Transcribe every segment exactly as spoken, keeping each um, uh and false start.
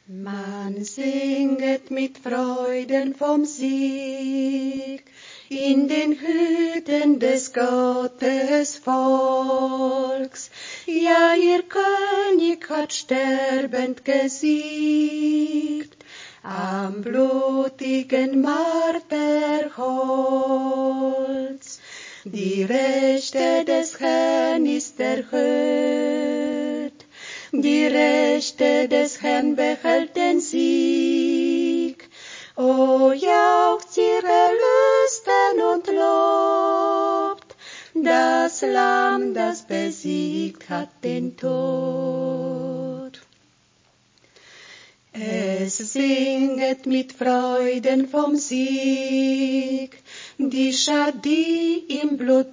Man singet mit Freuden vom Sieg in den Hütten des Gottesvolks. Ja, ihr König hat sterbend gesiegt am blutigen Marterholz. Die Rechte des Herrn ist erhöht, die Rechte des Herrn behält den Sieg. O jauchzt ihr Erlösten und lobt das Lamm, das besiegt hat den Tod. Es singet mit Freuden vom Sieg die Schar, die im Blut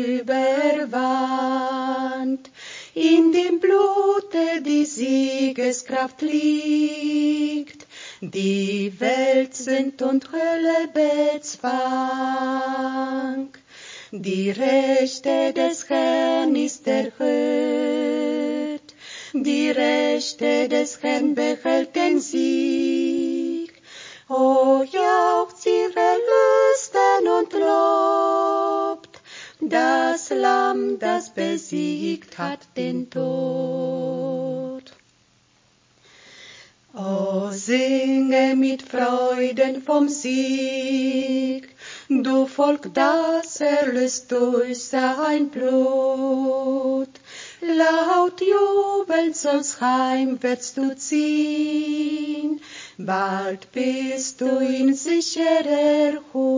überwand. In dem Blute die Siegeskraft liegt, die Welt Sünd und Hölle bezwang. Die Rechte des Herrn ist erhöht, die Rechte des Herrn behält den Sieg. O jauchzt ihr Erlösten und lobt das Lamm, das besiegt hat den Tod. O singe mit Freuden vom Sieg, du Volk, das erlöst durch sein Blut. Laut jubelnd sollst heimwärts du ziehen, bald bist du in sicherer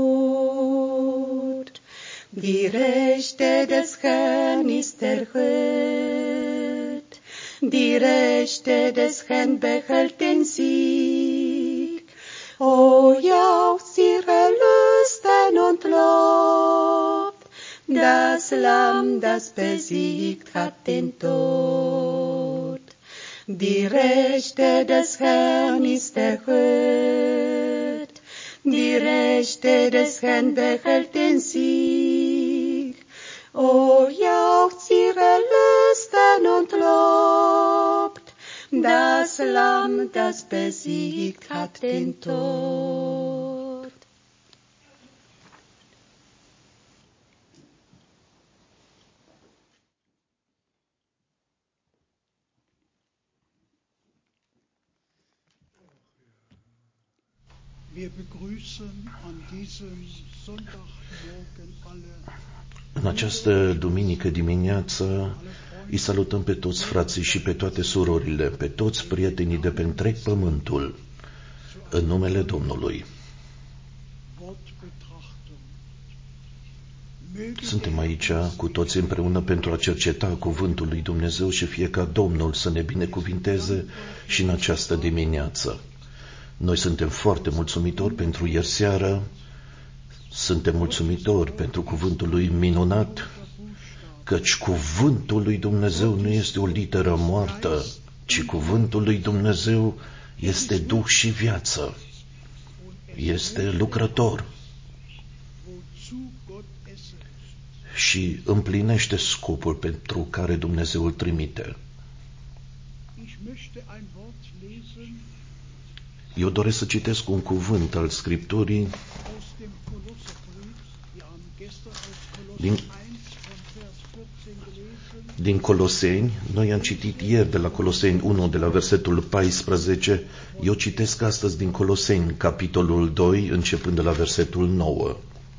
Hut. Die Rechte des Herrn ist erhöht, die Rechte des Herrn behält den Sieg. O jauchzt ihr Erlösten und lobt das Lamm, das besiegt hat den Tod. Die Rechte des Herrn ist erhöht, die Rechte des Herrn behält den Sieg. O jauchzt ihr Erlösten und lobt das Lamm, das besiegt hat den Tod. Wir begrüßen an diesem Sonntagmorgen alle. În această duminică dimineață îi salutăm pe toți frații și pe toate surorile, pe toți prietenii de pe întreg pământul, în numele Domnului. Suntem aici cu toți împreună pentru a cerceta cuvântul lui Dumnezeu și fie ca Domnul să ne binecuvinteze și în această dimineață. Noi suntem foarte mulțumitori pentru ieri seară, suntem mulțumitori pentru cuvântul lui minunat, căci cuvântul lui Dumnezeu nu este o literă moartă, ci cuvântul lui Dumnezeu este duh și viață, este lucrător și împlinește scopul pentru care Dumnezeu îl trimite. Eu doresc să citesc un cuvânt al Scripturii din, din Coloseni. Noi am citit ieri de la Coloseni unu, de la versetul paisprezece. Eu citesc astăzi din Coloseni, capitolul doi, începând de la versetul nouă.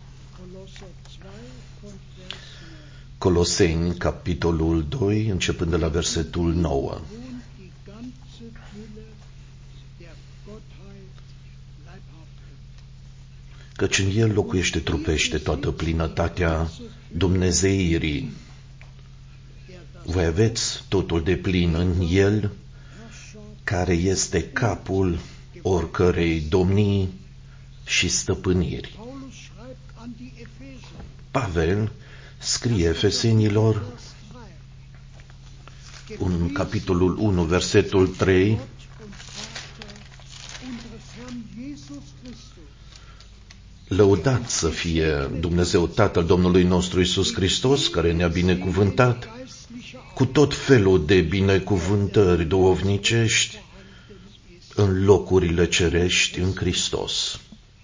Coloseni, capitolul doi, începând de la versetul nouă. Căci în el locuiește trupește toată plinătatea dumnezeirii. Voi aveți totul de plin în el, care este capul oricărei domnii și stăpâniri. Pavel scrie Efesenilor, în capitolul unu, versetul trei, lăudat să fie Dumnezeu Tatăl Domnului nostru Iisus Hristos, care ne-a binecuvântat cu tot felul de binecuvântări duhovnicești în locurile cerești în Hristos.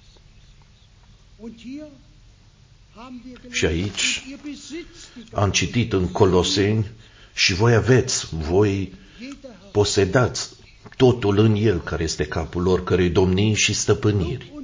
Și aici am citit în Coloseni, și voi aveți, voi posedați totul în El, care este capul oricărei domnii și stăpâniri.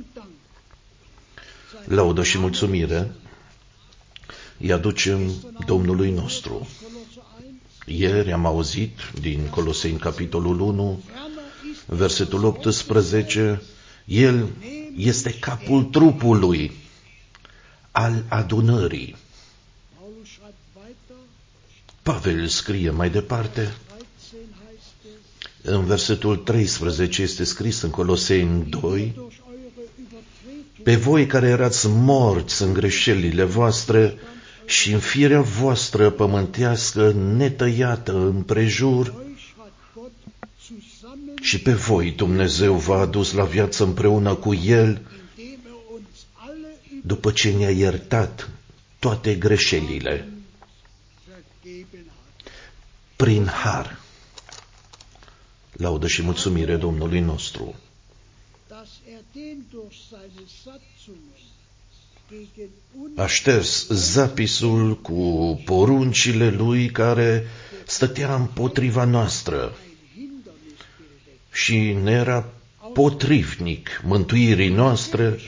Laudă și mulțumire îi aducem Domnului nostru. Ieri am auzit din Coloseni capitolul unu, versetul optsprezece, El este capul trupului al adunării. Pavel scrie mai departe, în versetul treisprezece este scris în Coloseni doi, pe voi care erați morți în greșelile voastre și în firea voastră pământească netăiată împrejur, și pe voi Dumnezeu v-a adus la viață împreună cu El, după ce ne-a iertat toate greșelile, prin har. Laudă și mulțumire Domnului nostru. A șters zapisul cu poruncile Lui care stătea împotriva noastră și ne era potrivnic mântuirii noastre,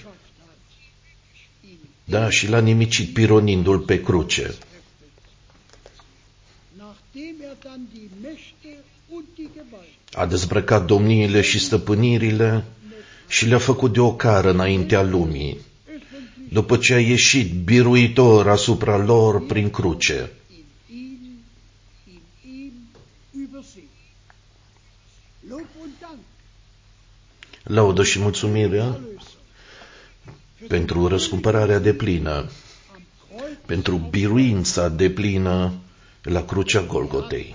da, și l-a nimicit pironindu-l pe cruce. A dezbrăcat domniile și stăpânirile și le-a făcut de ocară înaintea lumii, după ce a ieșit biruitor asupra lor prin cruce. Laudă și mulțumirea pentru răscumpărarea deplină, pentru biruința deplină la crucea Golgotei.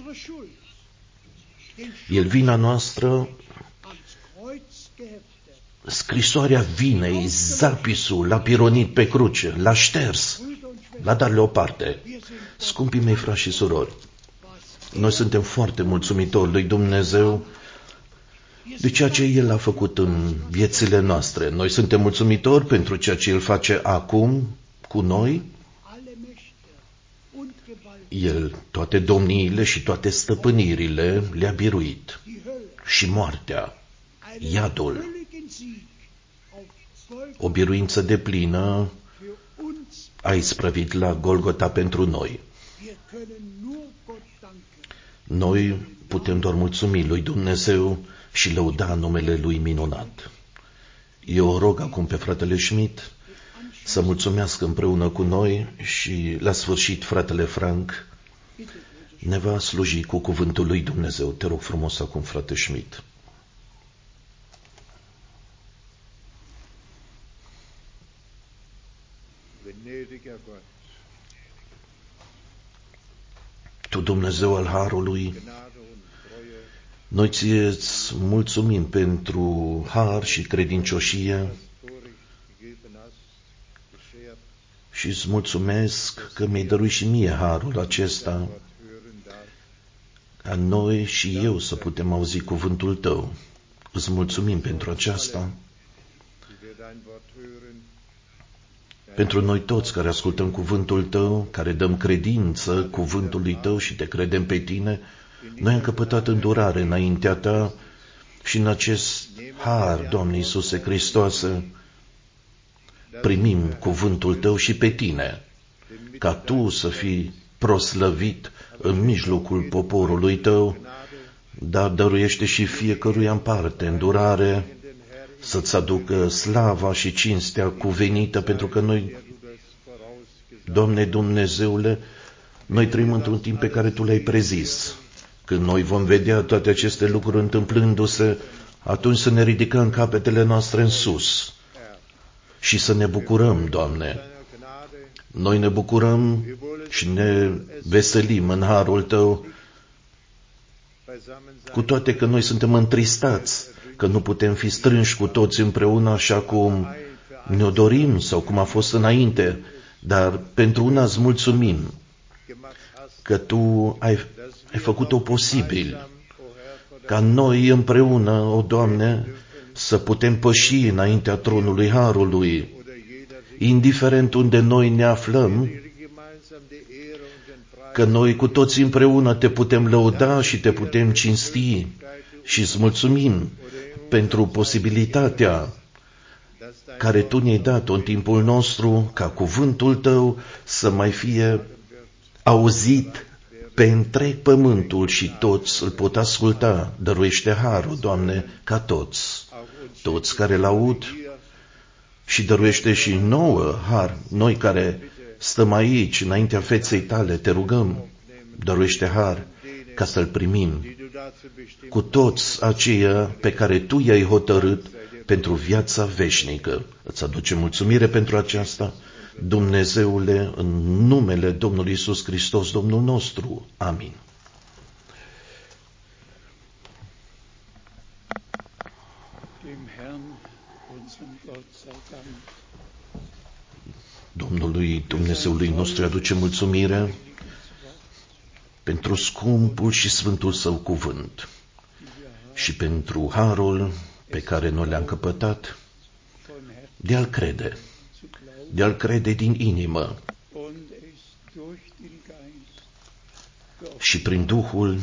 El, vina noastră, scrisoarea vinei, zapisul, l-a pironit pe cruce, l-a șters, l-a dat la o parte. Scumpii mei frați și surori, noi suntem foarte mulțumitori lui Dumnezeu de ceea ce El a făcut în viețile noastre. Noi suntem mulțumitori pentru ceea ce El face acum cu noi. El toate domniile și toate stăpânirile le-a biruit. Și moartea, iadul, o biruință deplină a isprăvit la Golgota pentru noi. Noi putem doar mulțumi lui Dumnezeu și lăuda numele Lui minunat. Eu rog acum pe fratele Schmidt să mulțumească împreună cu noi și la sfârșit fratele Frank ne va sluji cu cuvântul lui Dumnezeu. Te rog frumos acum, frate Schmidt. Tu, Dumnezeu al Harului, noi ție-ți mulțumim pentru har și credincioșie și îți mulțumesc că mi-ai dăruit și mie harul acesta, ca noi și eu să putem auzi cuvântul Tău. Îți mulțumim pentru aceasta. Pentru noi toți care ascultăm cuvântul Tău, care dăm credință cuvântului Tău și te credem pe Tine, noi am căpătat îndurare înaintea Ta și în acest har, Doamne Iisuse Hristoase, primim cuvântul Tău și pe Tine, ca Tu să fii proslăvit în mijlocul poporului Tău, dar dăruiește și fiecăruia în parte îndurare, să-ți aducă slava și cinstea cuvenită, pentru că noi, Doamne Dumnezeule, noi trăim într-un timp pe care Tu le-ai prezis. Când noi vom vedea toate aceste lucruri întâmplându-se, atunci să ne ridicăm capetele noastre în sus și să ne bucurăm, Doamne. Noi ne bucurăm și ne veselim în harul Tău, cu toate că noi suntem întristați, că nu putem fi strânși cu toți împreună așa cum ne-o dorim sau cum a fost înainte, dar pentru una îți mulțumim, că Tu ai, ai făcut-o posibil, ca noi împreună, o Doamne, să putem păși înaintea tronului Harului, indiferent unde noi ne aflăm, că noi cu toți împreună te putem lăuda și te putem cinsti și îți mulțumim pentru posibilitatea care Tu ne-ai dat-o în timpul nostru, ca cuvântul Tău să mai fie auzit pe întreg pământul și toți îl pot asculta. Dăruiește harul, Doamne, ca toți, toți care l-aud, și dăruiește și nouă har, noi care stăm aici, înaintea feței Tale, te rugăm, dăruiește har ca să-l primim cu toți aceia pe care Tu i-ai hotărât pentru viața veșnică. Îți aducem mulțumire pentru aceasta, Dumnezeule, în numele Domnului Iisus Hristos, Domnul nostru. Amin. Domnului Dumnezeului nostru aduce mulțumire pentru scumpul și sfântul Său cuvânt și pentru harul pe care noi le-am căpătat de a-L crede, de a-L crede din inimă și prin Duhul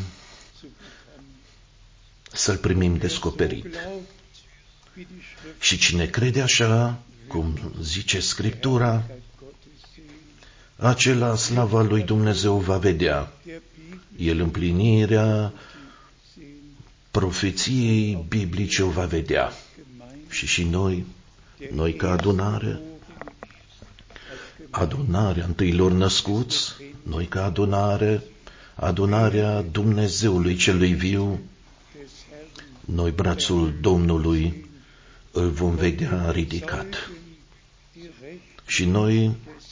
să-L primim descoperit. Și cine crede așa, cum zice Scriptura, acela slava lui Dumnezeu va vedea. El împlinirea profeției biblice o va vedea. Și și noi, noi ca adunare, adunarea întâilor născuți, noi ca adunare, adunarea Dumnezeului celui viu, noi brațul Domnului îl vom vedea ridicat. Și noi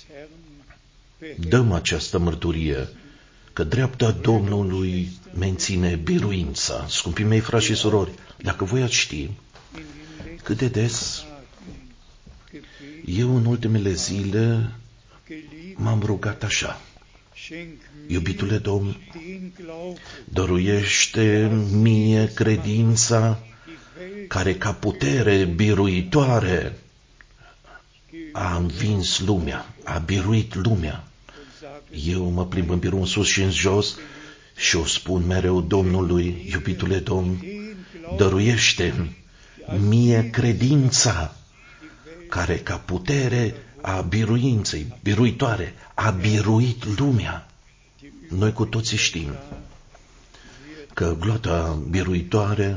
dăm această mărturie că dreapta Domnului menține biruința. Scumpii mei frați și surori, dacă voi ați ști cât de des eu în ultimele zile m-am rugat așa: iubitule Domn, dăruiește mie credința care ca putere biruitoare a învins lumea, a biruit lumea. Eu mă plimb în birou în sus și în jos și o spun mereu Domnului: iubitule Domn, dăruiește mie credința care ca putere a biruinței, biruitoare, a biruit lumea. Noi cu toții știm că gloata biruitoare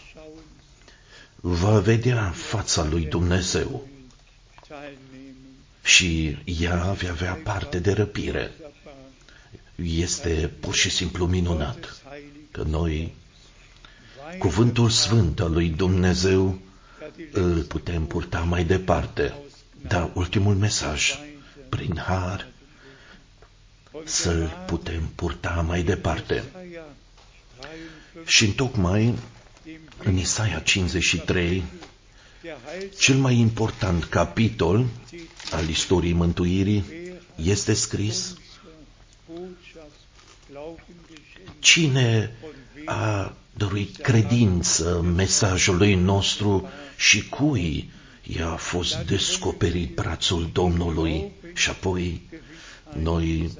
va vedea fața lui Dumnezeu și ea va avea parte de răpire. Este pur și simplu minunat că noi, cuvântul sfânt al lui Dumnezeu, îl putem purta mai departe. Dar ultimul mesaj, prin har, să-l putem purta mai departe. Și întocmai în Isaia cincizeci și trei, cel mai important capitol al istoriei mântuirii, este scris: cine a dăruit credință mesajului nostru și cui i-a fost descoperit brațul Domnului. Și apoi noi,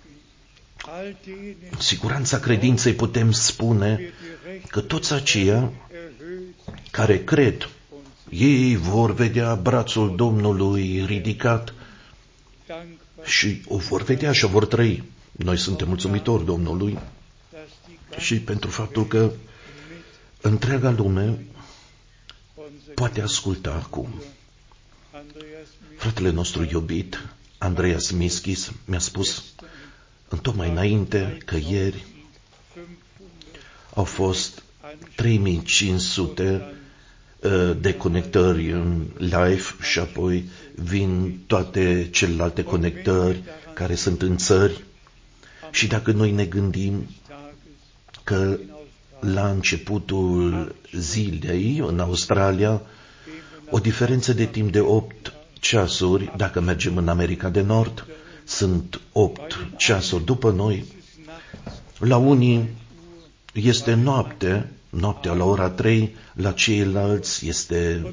în siguranța credinței, putem spune că toți aceia care cred, ei vor vedea brațul Domnului ridicat și o vor vedea și o vor trăi. Noi suntem mulțumitori Domnului și pentru faptul că întreaga lume poate asculta acum. Fratele nostru iubit, Andreas Mischis, mi-a spus întocmai înainte că ieri au fost trei mii cinci sute de conectări în live și apoi vin toate celelalte conectări care sunt în țări. Și dacă noi ne gândim că la începutul zilei în Australia, o diferență de timp de opt ceasuri, dacă mergem în America de Nord, sunt opt ceasuri după noi. La unii este noapte, noaptea la ora trei, la ceilalți este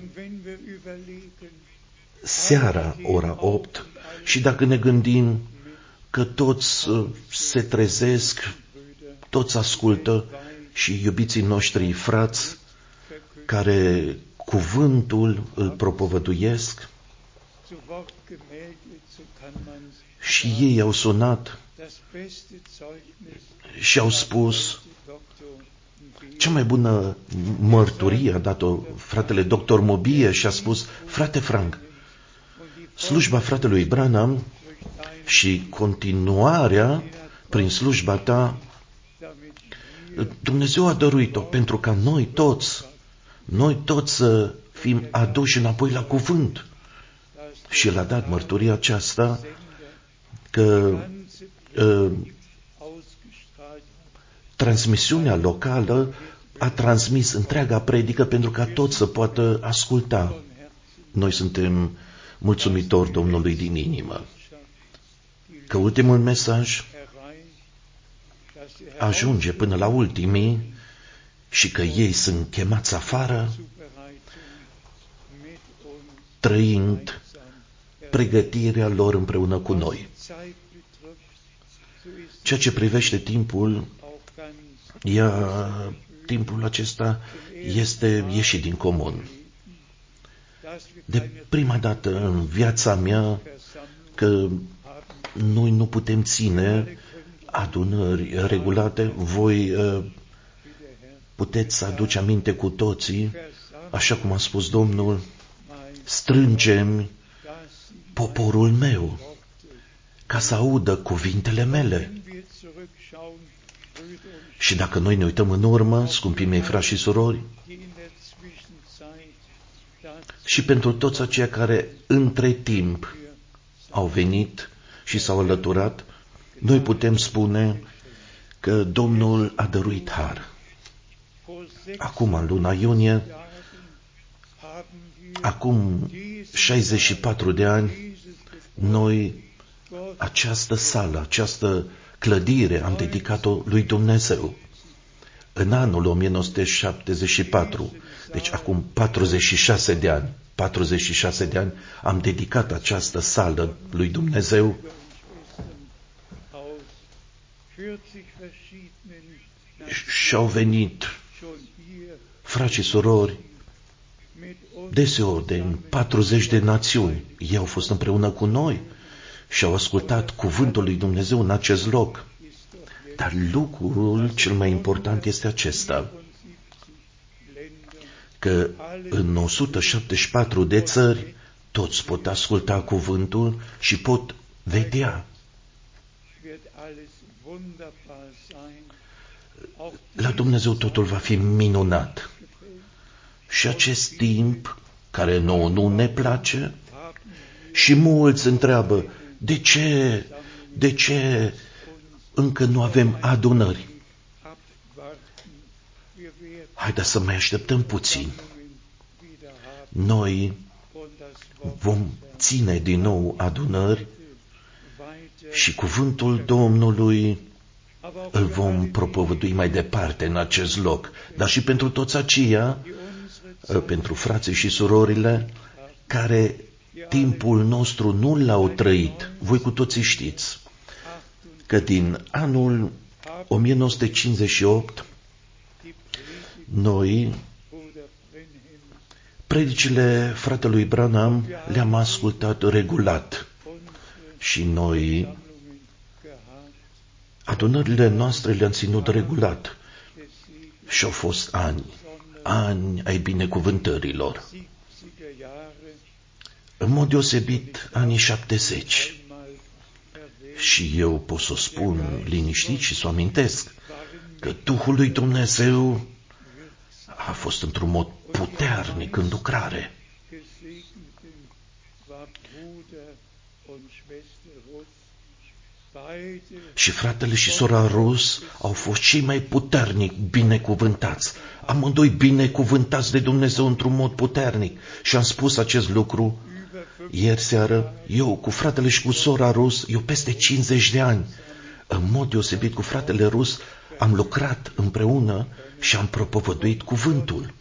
seara ora opt. Și dacă ne gândim că toți se trezesc, toți ascultă și iubiții noștri frați care cuvântul îl propovăduiesc și ei au sunat și au spus, cea mai bună mărturie a dat-o fratele doctor Mobie și a spus, frate Frank, slujba fratelui Branham și continuarea prin slujba ta, Dumnezeu a dăruit-o pentru ca noi toți, noi toți să fim aduși înapoi la cuvânt. Și el a dat mărturia aceasta că uh, transmisiunea locală a transmis întreaga predică pentru ca toți să poată asculta. Noi suntem mulțumitori Domnului din inimă că ultimul mesaj ajunge până la ultimii și că ei sunt chemați afară trăind pregătirea lor împreună cu noi. Ceea ce privește timpul, ea, timpul acesta este ieșit din comun. De prima dată în viața mea că noi nu putem ține adunări regulate, voi puteți să aduce aminte cu toții, așa cum a spus Domnul, strângem poporul meu ca să audă cuvintele mele. Și dacă noi ne uităm în urmă, scumpii mei frați și surori, și pentru toți aceia care între timp au venit și s-au alăturat, noi putem spune că Domnul a dăruit har. Acum, în luna iunie, acum șaizeci și patru de ani, noi această sală, această clădire am dedicat-o lui Dumnezeu. În anul o mie nouă sute șaptezeci și patru, deci acum patruzeci și șase de ani, patruzeci și șase de ani, am dedicat această sală lui Dumnezeu. Și-au venit frați și surori deseori de patruzeci de națiuni. Ei au fost împreună cu noi și au ascultat cuvântul lui Dumnezeu în acest loc. Dar lucrul cel mai important este acesta, că în o sută șaptezeci și patru de țări toți pot asculta cuvântul și pot vedea. La Dumnezeu totul va fi minunat. Și acest timp, care nouă nu ne place, și mulți întreabă, de ce, de ce încă nu avem adunări? Haideți să mai așteptăm puțin. Noi vom ține din nou adunări și cuvântul Domnului îl vom propovădui mai departe în acest loc. Dar și pentru toți aceia, pentru frații și surorile care timpul nostru nu l-au trăit. Voi cu toții știți că din anul o mie nouă sute cincizeci și opt noi predicile fratelui Branham le-am ascultat regulat și noi adunările noastre le-am ținut regulat și au fost ani, ani ai binecuvântărilor. În mod deosebit, anii șaptezeci. Și eu pot să o spun liniștit și să o amintesc că Duhul lui Dumnezeu a fost într-un mod puternic în lucrare. Și fratele și sora Rus au fost cei mai puternic binecuvântați. Amândoi binecuvântați de Dumnezeu într-un mod puternic. Și am spus acest lucru ieri seară, eu cu fratele și cu sora Rus, eu peste cincizeci de ani, în mod deosebit cu fratele Rus, am lucrat împreună și am propovăduit cuvântul.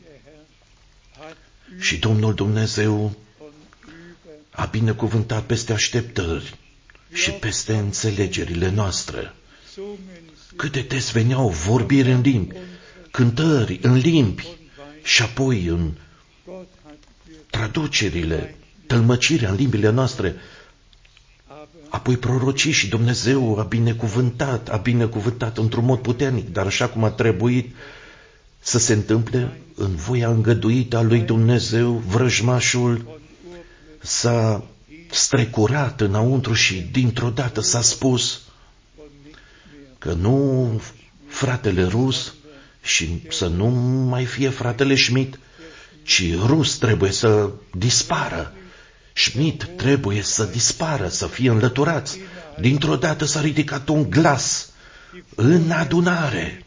Și Domnul Dumnezeu a binecuvântat peste așteptări și peste înțelegerile noastre. Câte des veneau vorbiri în limbi, cântări în limbi și apoi în traducerile, tălmăcirea în limbile noastre, apoi prorocii și Dumnezeu a binecuvântat, a binecuvântat într-un mod puternic, dar așa cum a trebuit să se întâmple în voia îngăduită a lui Dumnezeu, vrăjmașul s-a strecurat înăuntru și dintr-o dată s-a spus că nu fratele Rus și să nu mai fie fratele Schmidt, ci Rus trebuie să dispară. Schmidt trebuie să dispară, să fie înlăturați. Dintr-o dată s-a ridicat un glas în adunare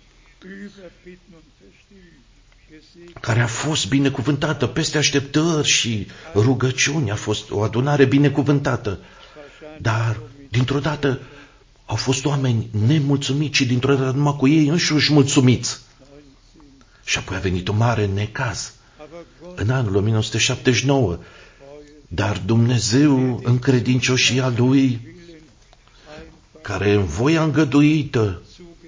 care a fost binecuvântată peste așteptări și rugăciuni. A fost o adunare binecuvântată. Dar dintr-o dată au fost oameni nemulțumiți și dintr-o dată numai cu ei înșiși mulțumiți. Și apoi a venit un mare necaz în anul o mie nouă sute șaptezeci și nouă. Dar Dumnezeu, în credincioșia Lui, care în voia îngăduită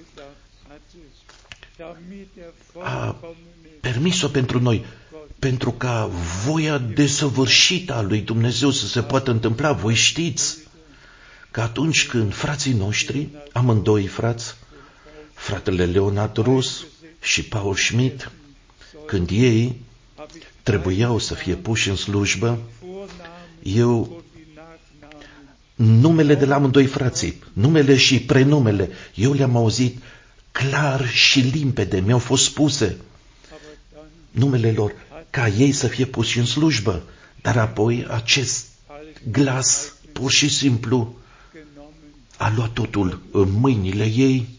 a permis-o pentru noi, pentru ca voia desăvârșită a lui Dumnezeu să se poată întâmpla. Voi știți că atunci când frații noștri, amândoi frați, fratele Leonard Rus și Paul Schmidt, când ei trebuiau să fie puși în slujbă, eu numele de la amândoi frații, numele și prenumele, eu le-am auzit clar și limpede, mi-au fost spuse numele lor, ca ei să fie puși în slujbă. Dar apoi acest glas pur și simplu a luat totul în mâinile ei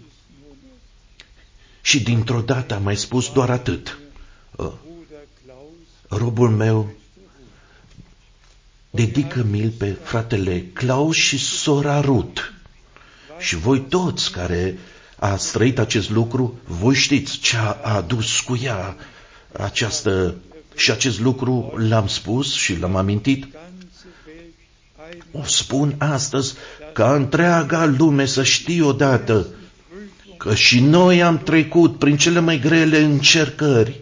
și dintr-o dată a mai spus doar atât: robul meu, dedică-mi-l pe fratele Klaus și sora Ruth. Și voi toți care ați trăit acest lucru, voi știți ce a adus cu ea această... Și acest lucru l-am spus și l-am amintit. O spun astăzi ca întreaga lume să știe odată că și noi am trecut prin cele mai grele încercări.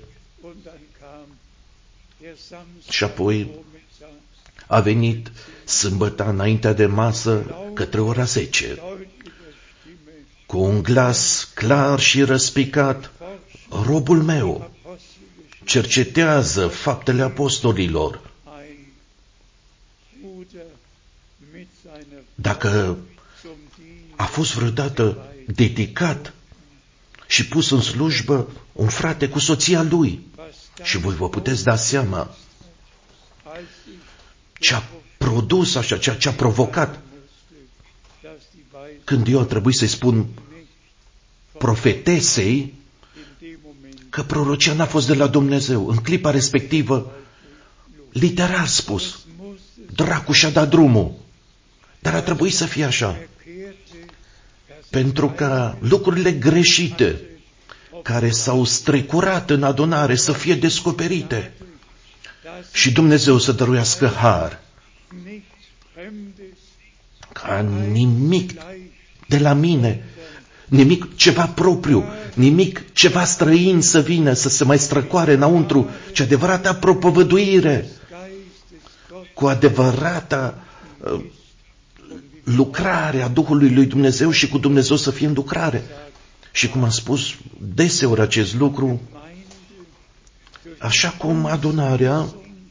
Și apoi a venit sâmbătă înaintea de masă către ora zece, cu un glas clar și răspicat: robul meu cercetează faptele apostolilor. Dacă a fost vreodată dedicat și pus în slujbă un frate cu soția lui, și voi vă puteți da seama ce a produs așa, ce a, ce a provocat, când eu a trebuit să-i spun profetesei că prorocia n-a fost de la Dumnezeu. În clipa respectivă, literal spus, dracu și-a dat drumul. Dar a trebuit să fie așa, pentru ca lucrurile greșite care s-au strecurat în adunare să fie descoperite și Dumnezeu să dăruiască har, ca nimic de la mine, nimic ceva propriu, nimic ceva străin să vină, să se mai străcoare înăuntru, ci adevărata propovăduire, cu adevărata uh, lucrare a Duhului lui Dumnezeu și cu Dumnezeu să fie în lucrare. Și cum am spus deseori acest lucru, așa cum adunarea,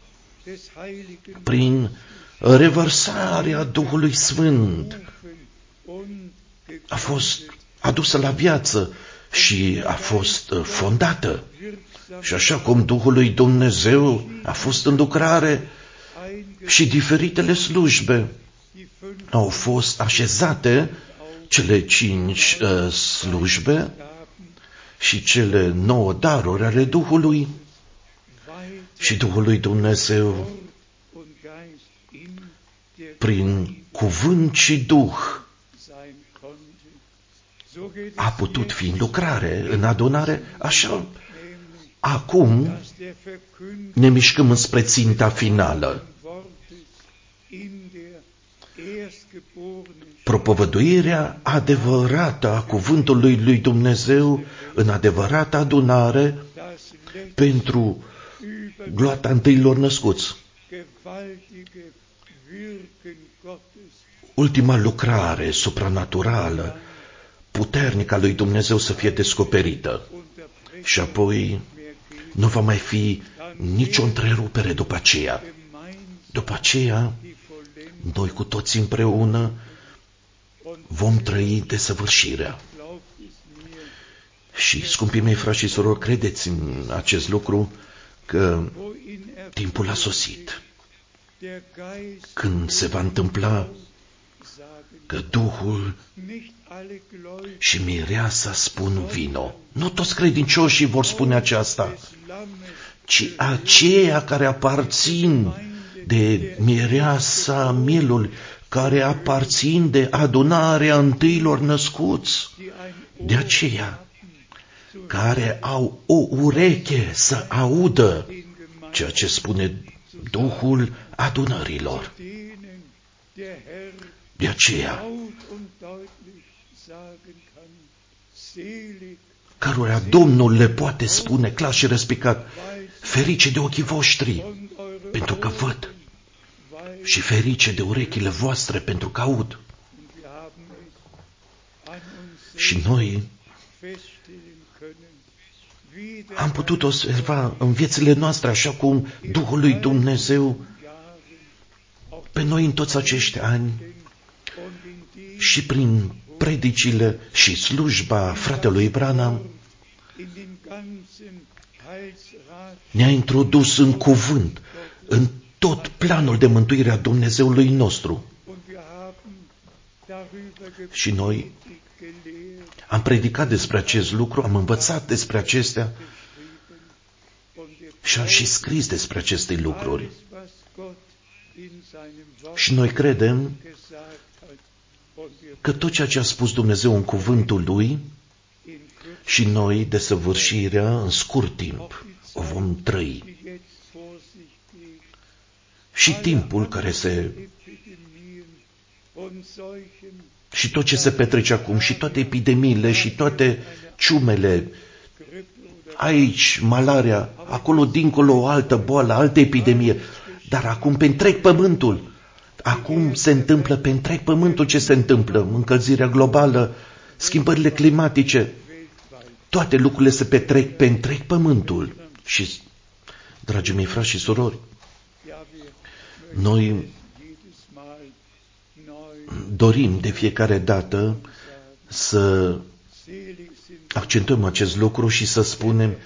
prin revărsarea Duhului Sfânt, a fost adusă la viață și a fost fondată. Și așa cum Duhul lui Dumnezeu a fost în lucrare și diferitele slujbe au fost așezate, cele cinci uh, slujbe și cele nouă daruri ale Duhului, și Duhul lui Dumnezeu prin cuvânt și Duh a putut fi în lucrare, în adunare, așa acum ne mișcăm înspre ținta finală. Propovăduirea adevărată a cuvântului lui Dumnezeu în adevărată adunare pentru gloata întâilor născuți. Ultima lucrare supranaturală, puternică a lui Dumnezeu să fie descoperită. Și apoi nu va mai fi nicio întrerupere după aceea. După aceea, noi cu toți împreună vom trăi desăvârșirea. Și, scumpii mei frați și surori, credeți în acest lucru că timpul a sosit. Când se va întâmpla că Duhul și mireasa spun vino. Nu toți credincioșii vor spune aceasta, ci aceia care aparțin de mireasa mielului, care aparțin de adunarea întâilor născuți. De aceea, care au o ureche să audă ceea ce spune Duhul adunărilor. De aceea, cărora Domnul le poate spune clar și răspicat, ferice de ochii voștri, pentru că văd, și ferice de urechile voastre, pentru că aud. Și noi am putut observa în viețile noastre, așa cum Duhul lui Dumnezeu pe noi în toți acești ani și prin predicile și slujba fratelui Branham ne-a introdus în cuvânt, în tot planul de mântuire a Dumnezeului nostru. Și noi am predicat despre acest lucru, am învățat despre acestea și am și scris despre aceste lucruri. Și noi credem că tot ceea ce a spus Dumnezeu în cuvântul Lui și noi, desăvârșirea, în scurt timp, o vom trăi. Și timpul care se... și tot ce se petrece acum, și toate epidemiile, și toate ciumele, aici malaria, acolo dincolo o altă boală, altă epidemie, dar acum pe întreg pământul, acum se întâmplă pe întreg pământul ce se întâmplă, încălzirea globală, schimbările climatice, toate lucrurile se petrec pe întreg pământul. Și, dragii mei frați și surori, noi dorim de fiecare dată să accentuăm acest lucru și să spunem: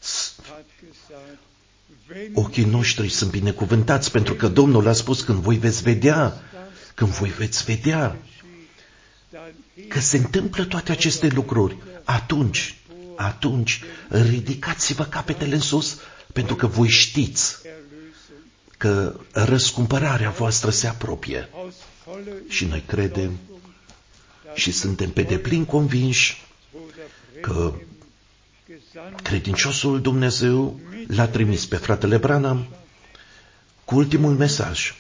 ochii noștri sunt binecuvântați, pentru că Domnul a spus, când voi veți vedea, când voi veți vedea că se întâmplă toate aceste lucruri, atunci, atunci ridicați-vă capetele în sus, pentru că voi știți că răscumpărarea voastră se apropie. Și noi credem și suntem pe deplin convinși că credinciosul Dumnezeu l-a trimis pe fratele Branham cu ultimul mesaj.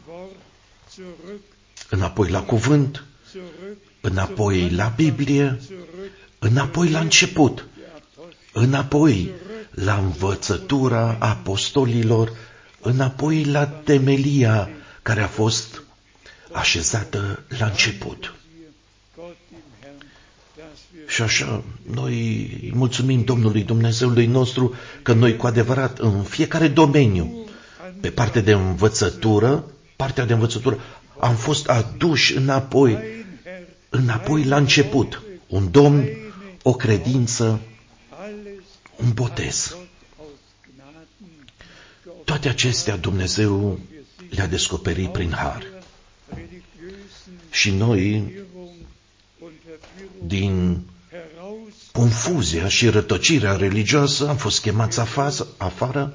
Înapoi la cuvânt, înapoi la Biblie, înapoi la început, înapoi la învățătura apostolilor, înapoi la temelia care a fost așezată la început. Și așa, noi îi mulțumim Domnului Dumnezeului nostru că noi cu adevărat în fiecare domeniu, pe partea de învățătură, partea de învățătură, am fost aduși înapoi, înapoi la început. Un Domn, o credință, un botez. Toate acestea Dumnezeu le-a descoperit prin har. Și noi, din confuzia și rătăcirea religioasă, am fost chemați afară,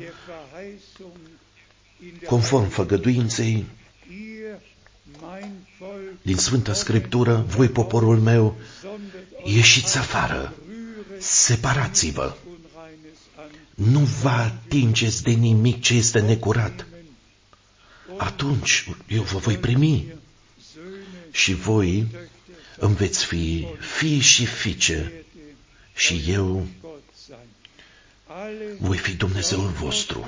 conform făgăduinței din Sfânta Scriptură: voi, poporul meu, ieșiți afară, separați-vă, nu vă atingeți de nimic ce este necurat. Atunci eu vă voi primi și voi îmi veți fi fii și fiice și eu voi fi Dumnezeul vostru.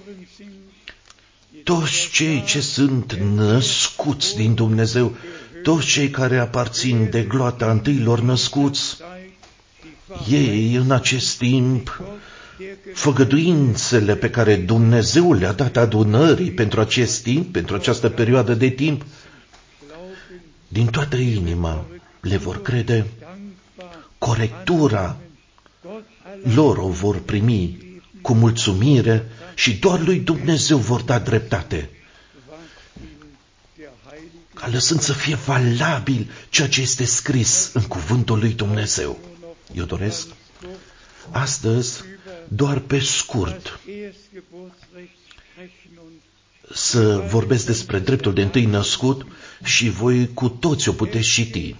Toți cei ce sunt născuți din Dumnezeu, toți cei care aparțin de gloata întâilor născuți, ei în acest timp, făgăduințele pe care Dumnezeu le-a dat adunării pentru acest timp, pentru această perioadă de timp, din toată inima le vor crede, corectura lor o vor primi cu mulțumire și doar lui Dumnezeu vor da dreptate, ca lăsând să fie valabil ceea ce este scris în cuvântul lui Dumnezeu. Eu doresc astăzi doar pe scurt să vorbesc despre dreptul de întâi născut și voi cu toți o puteți citi.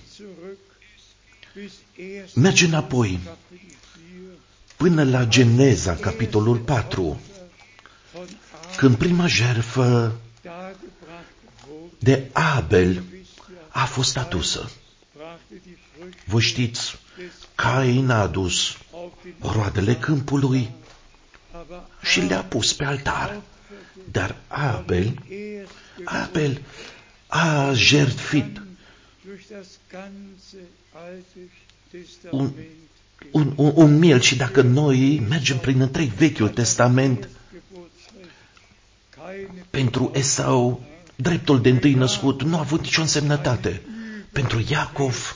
Merge înapoi până la Geneza, capitolul patru, când prima jertfă de Abel a fost adusă. Voi știți, Cain a adus roadele câmpului și le-a pus pe altar. Dar Abel, Abel a jertfit un, un, un, un miel. Și dacă noi mergem prin întreg Vechiul Testament, pentru Esau, dreptul de întâi născut nu a avut nicio însemnătate. Pentru Iacov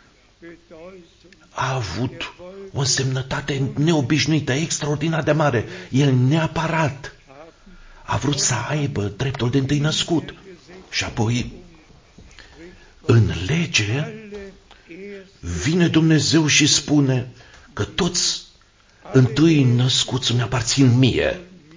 a avut o însemnătate neobișnuită, extraordinar de mare. El neapărat a vrut să aibă dreptul de întâi născut. Și apoi, în lege, vine Dumnezeu și spune că toți întâi născuți îmi aparțin mie.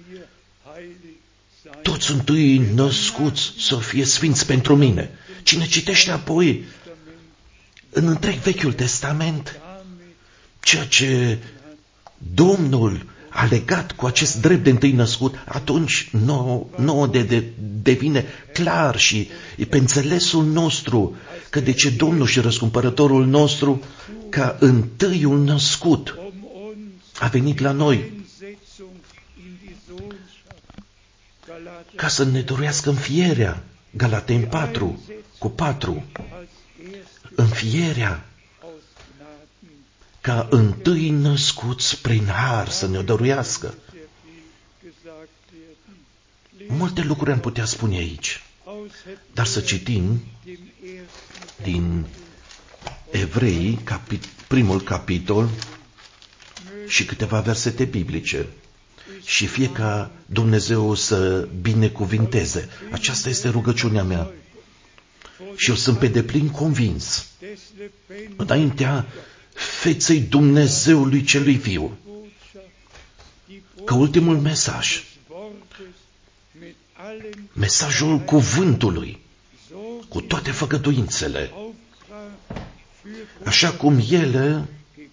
Toți întâi născuți să fie sfinți pentru mine. Cine citește apoi în întreg Vechiul Testament ceea ce Domnul a legat cu acest drept de întâi născut, atunci nouă, nouă de, de, devine clar și pe înțelesul nostru că de ce Domnul și răscumpărătorul nostru, ca întâiul născut, a venit la noi ca să ne dorească înfierea. Galateni patru, cu patru. Înfierea ca întâi născuți prin har să ne dăruiască. Multe lucruri am putea spune aici, dar să citim din Evrei, capi- primul capitol și câteva versete biblice. Și fie ca Dumnezeu să binecuvinteze. Aceasta este rugăciunea mea. Și eu sunt pe deplin convins, înaintea feței Dumnezeului celui viu, că ultimul mesaj, mesajul cuvântului, cu toate făgăduințele, așa cum ele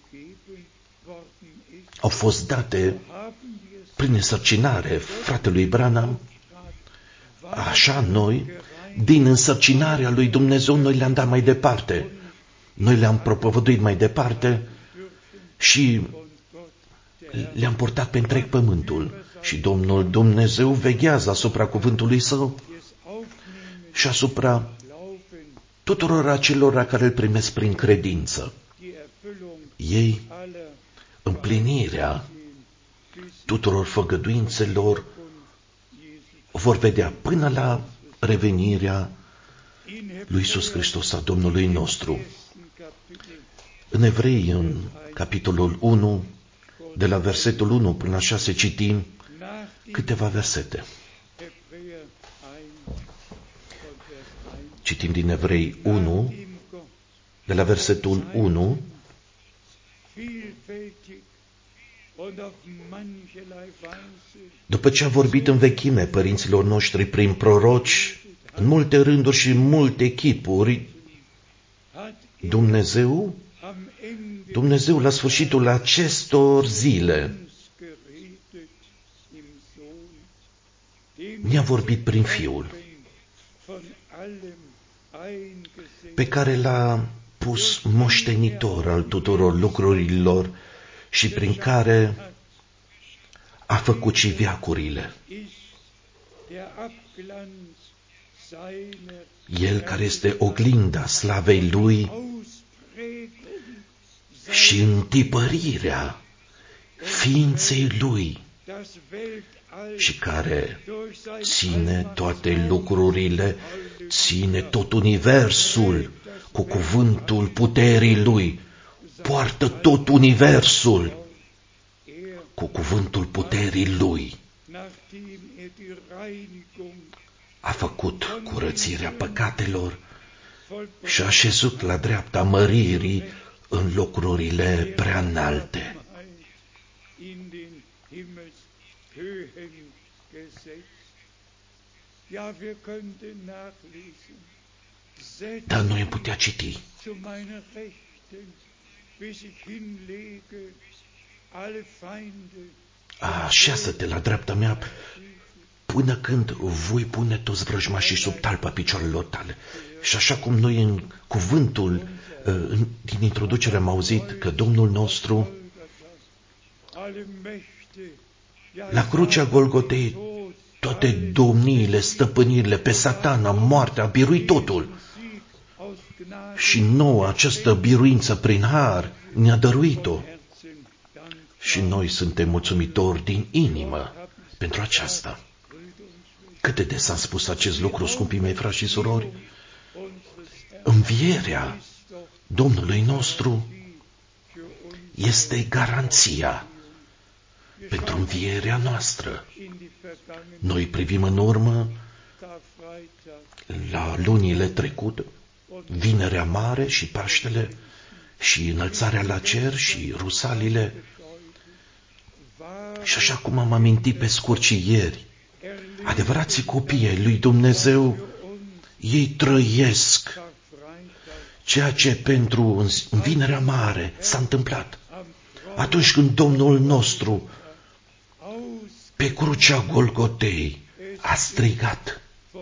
au fost date prin însărcinare fratelui Branham, așa noi, din însărcinarea lui Dumnezeu, noi le-am dat mai departe. Noi le-am propovăduit mai departe și le-am purtat pe întreg pământul. Și Domnul Dumnezeu veghează asupra cuvântului Său și asupra tuturor acelora care îl primesc prin credință. Ei, împlinirea tuturor făgăduințelor vor vedea până la revenirea lui Iisus Hristos, a Domnului nostru. În Evrei, în capitolul unu, de la versetul unu până la șase, citim câteva versete. Citim din Evrei unu, de la versetul unu. După ce a vorbit în vechime părinților noștri prin proroci, în multe rânduri și în multe chipuri, Dumnezeu Dumnezeu, la sfârșitul acestor zile, ne-a vorbit prin Fiul, pe care l-a pus moștenitor al tuturor lucrurilor și prin care a făcut și veacurile. El care este oglinda slavei Lui și întipărirea ființei Lui și care ține toate lucrurile, ține tot universul cu cuvântul puterii Lui, poartă tot universul cu cuvântul puterii Lui. A făcut curățirea păcatelor și a așezut la dreapta măririi în locurile prea înalte. Dar noi am putea citi. Așează-te la dreapta mea până când voi pune toți vrăjmașii sub talpa picioarelor tale. Și așa cum noi în cuvântul din introducere am auzit că Domnul nostru la crucea Golgotei toate domniile, stăpânirile, pe Satana, moartea, a biruit totul. Și nouă această biruință prin har ne-a dăruit-o. Și noi suntem mulțumitori din inimă pentru aceasta. Cât de des am spus acest lucru, scumpii mei frați și surori? Învierea Domnului nostru este garanția pentru învierea noastră. Noi privim în urmă la lunile trecute, Vinerea Mare și Paștele și înălțarea la cer și rusalile. Și așa cum am amintit pe scurt și ieri, adevărații copii ai lui Dumnezeu, ei trăiesc ceea ce pentru Vinerea Mare s-a întâmplat. Atunci când Domnul nostru pe crucea Golgotei a strigat,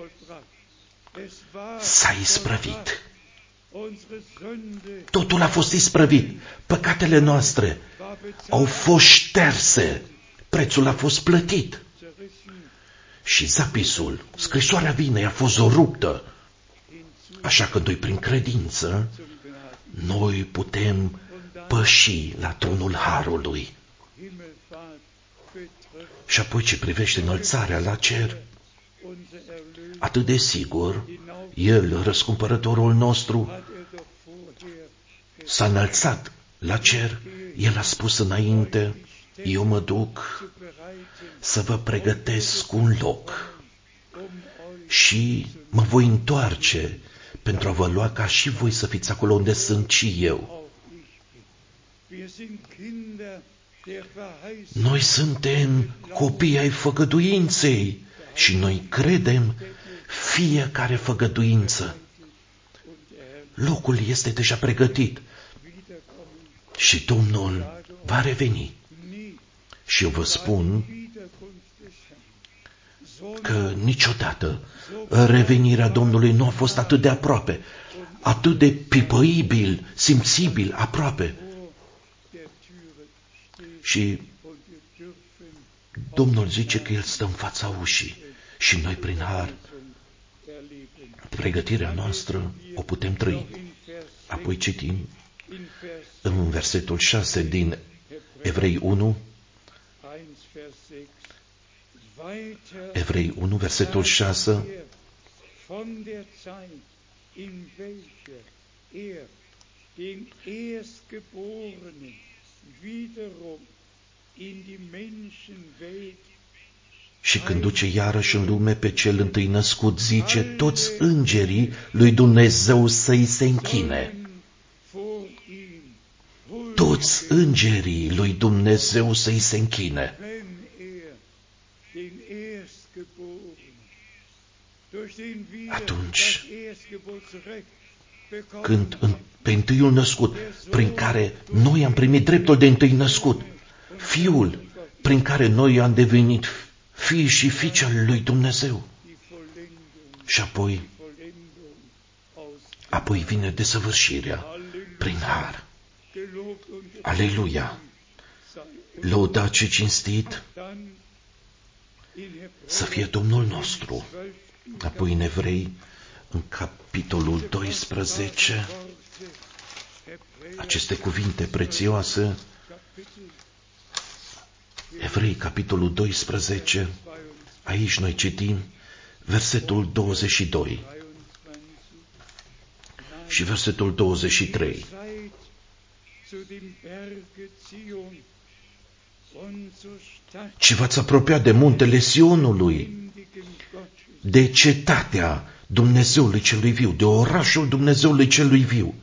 s-a isprăvit. Totul a fost isprăvit. Păcatele noastre au fost șterse. Prețul a fost plătit. Și zapisul, scrisoarea vinei a fost ruptă. Așa că noi, prin credință, noi putem păși la tronul Harului. Și apoi ce privește înălțarea la cer, atât de sigur, El, răscumpărătorul nostru, s-a înălțat la cer. El a spus înainte, eu mă duc să vă pregătesc un loc și mă voi întoarce pentru a vă lua ca și voi să fiți acolo unde sunt și eu. Noi suntem copii ai făgăduinței și noi credem fiecare făgăduință. Locul este deja pregătit și Domnul va reveni. Și eu vă spun că niciodată revenirea Domnului nu a fost atât de aproape, atât de pipăibil, simțibil, aproape. Și Domnul zice că El stă în fața ușii și noi prin har pregătirea noastră o putem trăi. Apoi citim în versetul șase din Evrei unu, Evrei unu, versetul șase, și când duce iarăși în lume pe cel întâi născut, zice, toți îngerii lui Dumnezeu să-i se închine. Toți îngerii lui Dumnezeu să-i se închine. Atunci, când pe întâiul născut, prin care noi am primit dreptul de întâi născut, Fiul, prin care noi am devenit fii și fiice al lui Dumnezeu. Și apoi, apoi vine desăvârșirea prin har. Aleluia! Lăudat și cinstit să fie Domnul nostru. Apoi în Evrei, în capitolul doisprezece, aceste cuvinte prețioase, Evrei, capitolul doisprezece, aici noi citim versetul douăzeci și doi și versetul douăzeci și trei. Și v-ați apropiat de muntele Sionului, de cetatea Dumnezeului celui viu, de orașul Dumnezeului celui viu,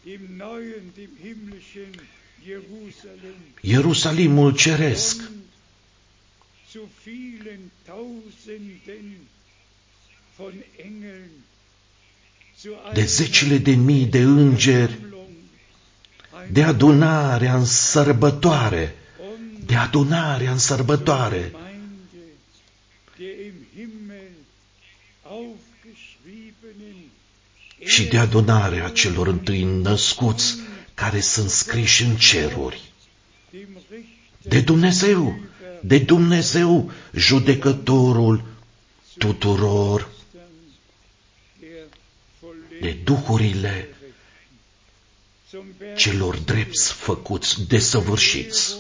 Ierusalimul ceresc, de zecile de mii de îngeri, de adunarea în sărbătoare, de adunarea în sărbătoare, și de adunarea celor întâi născuți care sunt scriși în ceruri. De Dumnezeu, de Dumnezeu, judecătorul tuturor, de duhurile celor drepți făcuți desăvârșiți,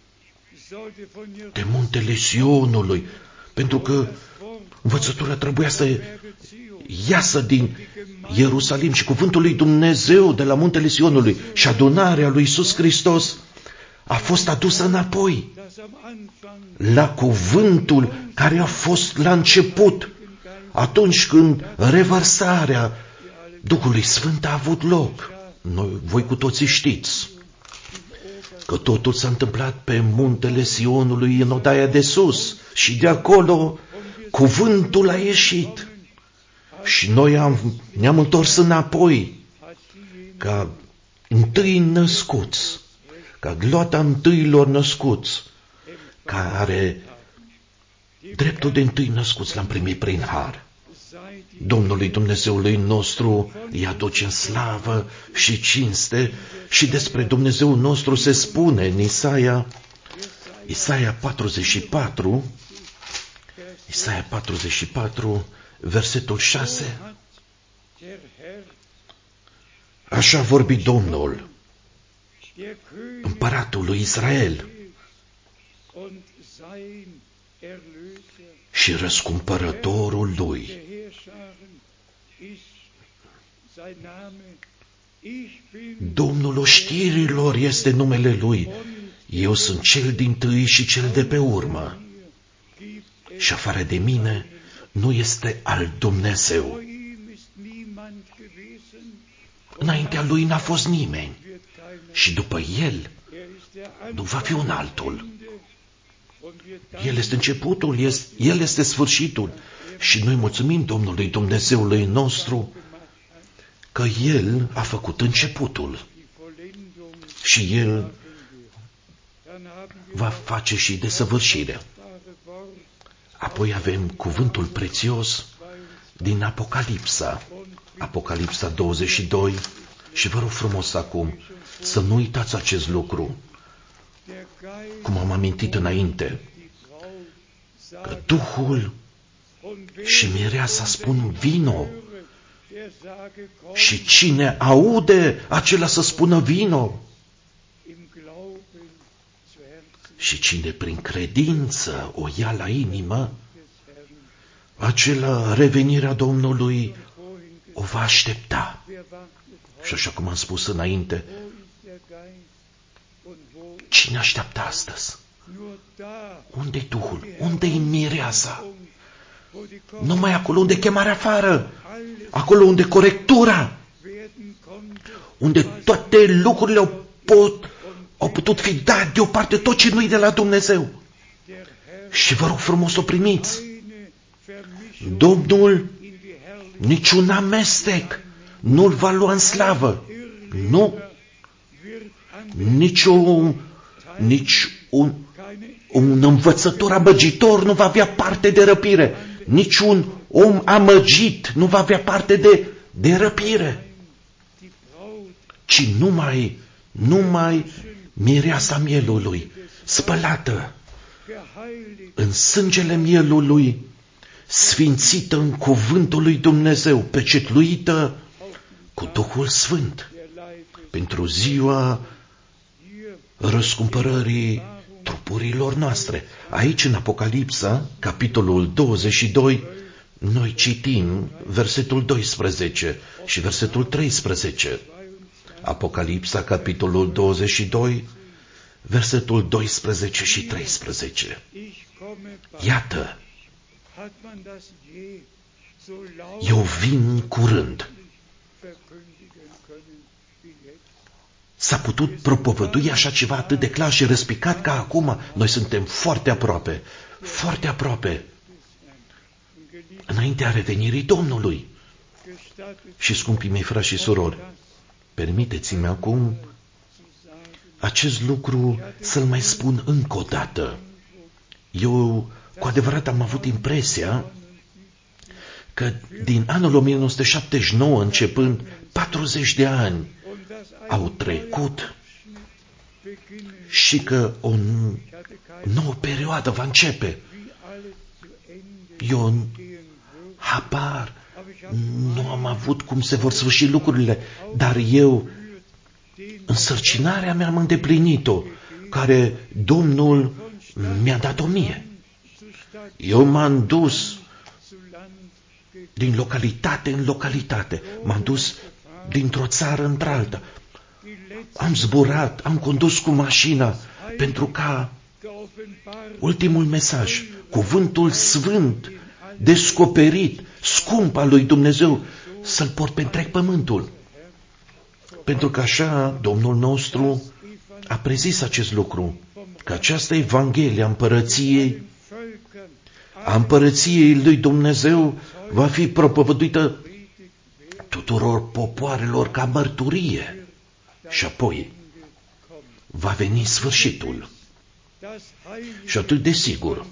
de muntele Sionului, pentru că învățătura trebuia să iasă din Ierusalim și cuvântul lui Dumnezeu de la muntele Sionului și adunarea lui Iisus Hristos a fost adusă înapoi la cuvântul care a fost la început, atunci când revărsarea Duhului Sfânt a avut loc. Noi, voi cu toții știți că totul s-a întâmplat pe muntele Sionului, în odaia de sus, și de acolo cuvântul a ieșit. Și noi am, ne-am întors înapoi ca întâi născuți, ca gloata întâilor născuți, care dreptul de întâi născuți l-am primit prin har. Domnului Dumnezeului nostru îi aduce în slavă și cinste și despre Dumnezeul nostru se spune în Isaia, Isaia patruzeci și patru, Isaia patruzeci și patru, versetul șase. Așa a vorbit Domnul, împăratul lui Israel și răscumpărătorul lui. Domnul oștirilor este numele lui. Eu sunt cel dintâi și cel de pe urmă. Și afară de mine nu este alt Dumnezeu. Înaintea lui n-a fost nimeni. Și după el nu va fi un altul. El este începutul, el este sfârșitul. Și noi mulțumim Domnului Dumnezeului nostru că El a făcut începutul și El va face și desăvârșirea. Apoi avem cuvântul prețios din Apocalipsa, Apocalipsa douăzeci și doi, și vă rog frumos acum să nu uitați acest lucru, cum am amintit înainte, că Duhul și mireasa spun vino, și cine aude, acela să spună vino. Și cine prin credință o ia la inimă, acela revenirea Domnului o va aștepta. Și așa cum am spus înainte, cine așteaptă astăzi? Unde-i Duhul? Unde-i mireasa? Numai acolo unde chemarea afară, acolo unde corectura, unde toate lucrurile au, pot, au putut fi date deoparte, tot ce nu-i de la Dumnezeu. Și vă rog frumos să o primiți. Domnul niciun amestec nu-l va lua în slavă, Nu, nici, o, nici un, un învățător amăgitor nu va avea parte de răpire. Nici un om amăgit nu va avea parte de, de răpire. Ci numai, numai mireasa mielului, spălată în sângele mielului, sfințită în cuvântul lui Dumnezeu, pecetluită cu Duhul Sfânt, pentru ziua răscumpărării trupurilor noastre. Aici, în Apocalipsa, capitolul douăzeci și doi, noi citim versetul doisprezece și versetul treisprezece. Apocalipsa, capitolul douăzeci și doi, versetul doisprezece și treisprezece. Iată, eu vin curând. S-a putut propovădui așa ceva atât de clar și răspicat ca acum? Noi suntem foarte aproape, foarte aproape, înaintea revenirii Domnului. Și, scumpii mei frați și surori, permiteți-mi acum acest lucru să-l mai spun încă o dată. Eu, cu adevărat, am avut impresia că din anul o mie nouă sute șaptezeci și nouă începând, patruzeci de ani au trecut și că o nouă perioadă va începe. Eu habar nu am avut cum se vor sfârși lucrurile, dar eu însărcinarea mea am îndeplinit-o, care Domnul mi-a dat-o mie. Eu m-am dus din localitate în localitate, m-am dus dintr-o țară într-alta. Am zburat, am condus cu mașina pentru ca ultimul mesaj, cuvântul sfânt, descoperit, scump al lui Dumnezeu, să-l port pe întreg pământul. Pentru că așa Domnul nostru a prezis acest lucru, că această Evanghelie a împărăției, a împărăției lui Dumnezeu va fi propovăduită tuturor popoarelor ca mărturie. Și apoi va veni sfârșitul. Și atât de sigur,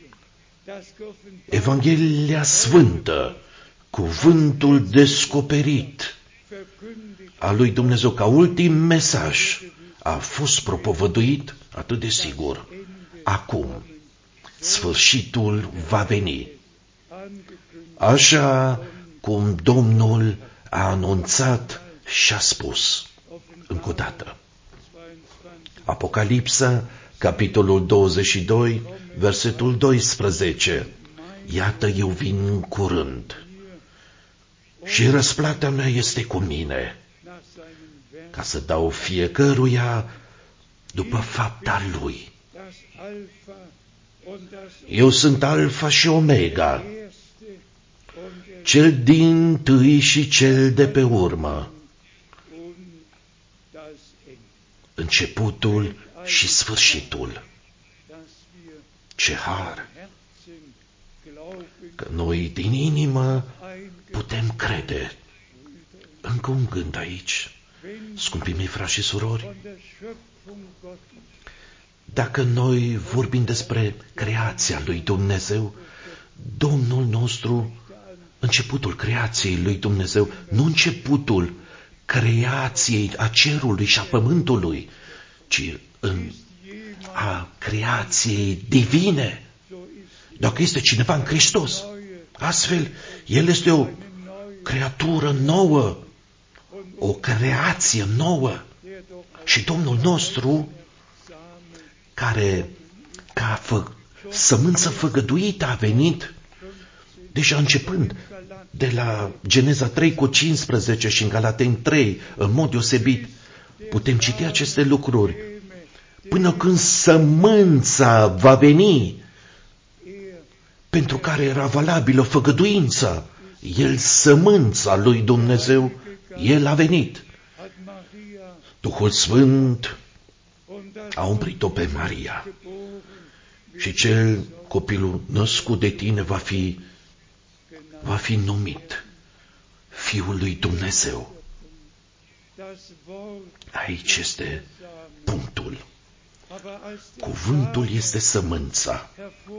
Evanghelia Sfântă, cuvântul descoperit al lui Dumnezeu ca ultim mesaj, a fost propovăduit atât de sigur. Acum, sfârșitul va veni. Așa cum Domnul a anunțat și a spus. Încă o dată. Apocalipsa, capitolul douăzeci și doi, versetul doisprezece. Iată, eu vin curând și răsplata mea este cu mine, ca să dau fiecăruia după fapta lui. Eu sunt Alfa și Omega, cel din tâi și cel de pe urmă, începutul și sfârșitul. Ce har! Că noi din inimă putem crede. Încă un gând aici, scumpii mei frați și surori. Dacă noi vorbim despre creația lui Dumnezeu, Domnul nostru, începutul creației lui Dumnezeu, nu începutul creației a cerului și a pământului, ci în a creației divine. Dacă este cineva în Hristos, astfel, El este o creatură nouă, o creație nouă. Și Domnul nostru, care ca fă, sămânță făgăduită a venit, deja începând de la Geneza trei cu cincisprezece și în Galateni trei, în mod deosebit, putem citi aceste lucruri. Până când sămânța va veni, pentru care era valabilă făgăduința, El, sămânța lui Dumnezeu, El a venit. Duhul Sfânt a umprit-o pe Maria și cel copilul născut de tine va fi, va fi numit Fiul lui Dumnezeu. Aici este punctul. Cuvântul este sămânța.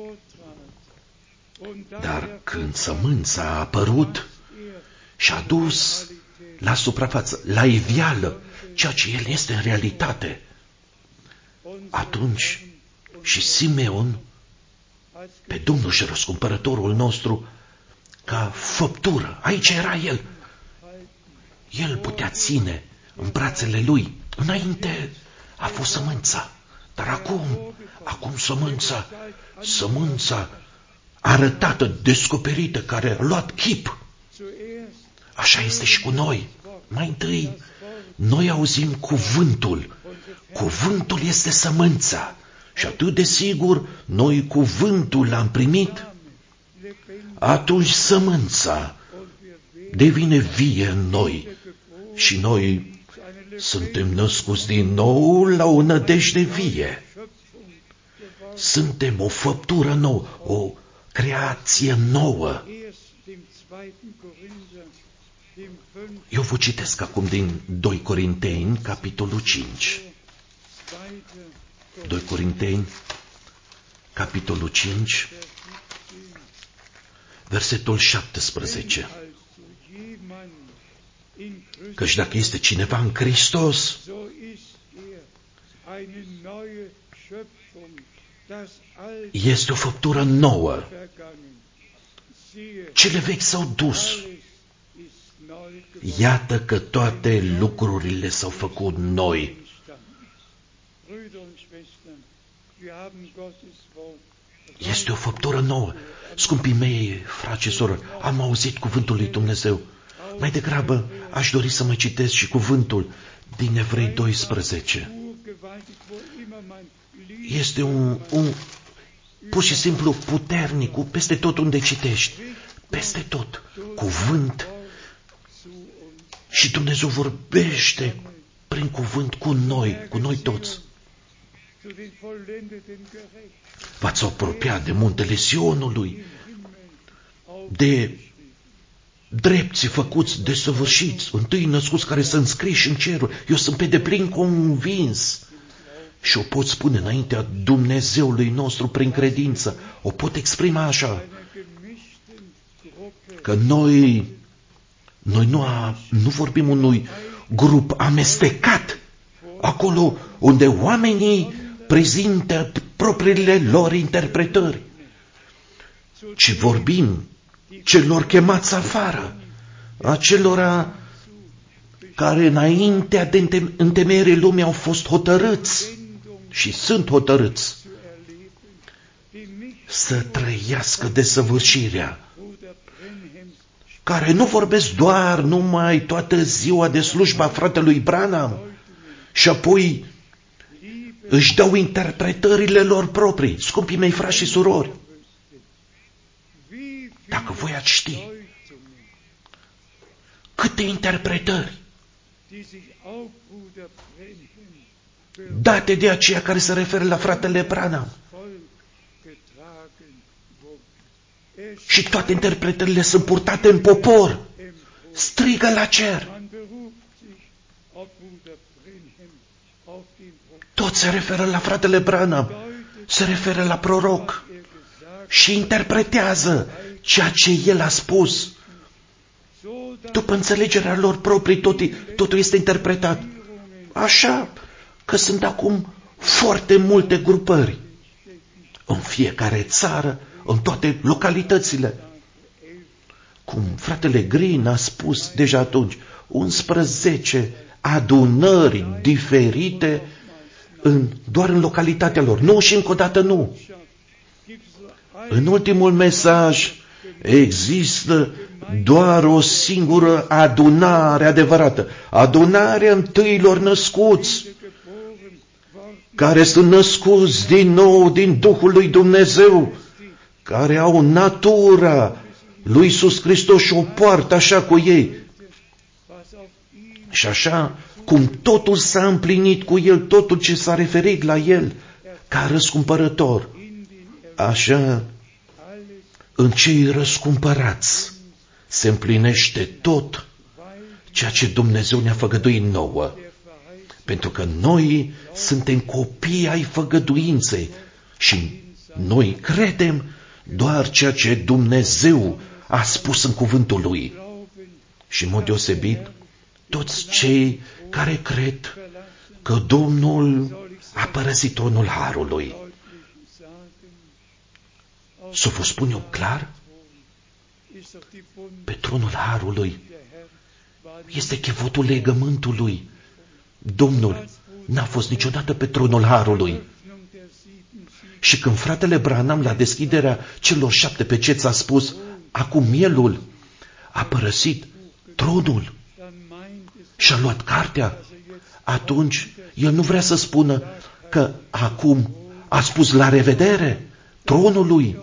Dar când sămânța a apărut și a dus la suprafață, la iveală, ceea ce el este în realitate, atunci și Simeon, pe Domnul și răscumpărătorul nostru, ca făptură, aici era el. El putea ține în brațele lui. Înainte a fost sămânța, dar acum, acum sămânța, sămânța arătată, descoperită, care a luat chip. Așa este și cu noi. Mai întâi, noi auzim cuvântul. Cuvântul este sămânța. Și atât de sigur, noi cuvântul l-am primit, atunci sămânța devine vie în noi. Și noi suntem născuți din nou la o nădejde vie. Suntem o făptură nouă, o creație nouă. Eu vă citesc acum din doi Corinteni, capitolul cinci. doi Corinteni, capitolul cinci, versetul șaptesprezece. Căci dacă este cineva în Hristos, este o făptură nouă. Cele vechi s-au dus. Iată că toate lucrurile s-au făcut noi. Este o făptură nouă. Scumpii mei, frați și sorori, am auzit cuvântul lui Dumnezeu. Mai degrabă aș dori să mai citesc și cuvântul din Evrei doisprezece. Este un, un pur și simplu puternic, peste tot unde citești, peste tot, cuvânt. Și Dumnezeu vorbește prin cuvânt cu noi, cu noi toți. V-ați apropiat de muntele Sionului, de drepții făcuți, desăvârșiți, întâi născuți care sunt scriși în cerul. Eu sunt pe deplin convins și o pot spune înaintea Dumnezeului nostru prin credință. O pot exprima așa, că noi, noi nu, a, nu vorbim unui grup amestecat, acolo unde oamenii prezintă propriile lor interpretări, ci vorbim celor chemați afară, acelora care înaintea de întemeierii lumii au fost hotărâți și sunt hotărâți să trăiască desăvârșirea, care nu vorbesc doar numai toată ziua de slujba fratelui Branham și apoi își dau interpretările lor proprii. Scumpii mei frați și surori, dacă voi ați ști câte interpretări date de aceia care se referă la fratele Branham, și toate interpretările sunt purtate în popor, strigă la cer. Toți se referă la fratele Branham, se referă la proroc și interpretează ceea ce el a spus. După înțelegerea lor proprii, totul, totul este interpretat. Așa că sunt acum foarte multe grupări în fiecare țară, în toate localitățile. Cum fratele Green a spus deja atunci, unsprezece adunări diferite în, doar în localitatea lor. Nu, și încă o dată nu. În ultimul mesaj există doar o singură adunare adevărată. Adunarea întâilor născuți, care sunt născuți din nou din Duhul lui Dumnezeu, care au natura lui Iisus Hristos și o poartă așa cu ei. Și așa cum totul s-a împlinit cu el, totul ce s-a referit la el ca răscumpărător, așa în cei răscumpărați se împlinește tot ceea ce Dumnezeu ne-a făgăduit nouă. Pentru că noi suntem copii ai făgăduinței și noi credem doar ceea ce Dumnezeu a spus în cuvântul Lui. Și în mod deosebit, toți cei care cred că Domnul a părăsit tronul Harului. Să vă spun eu clar, pe tronul Harului este chevotul legământului. Domnul n-a fost niciodată pe tronul Harului. Și când fratele Branham, la deschiderea celor șapte peceți, a spus, acum mielul a părăsit tronul și a luat cartea, atunci el nu vrea să spună că acum a spus la revedere tronului,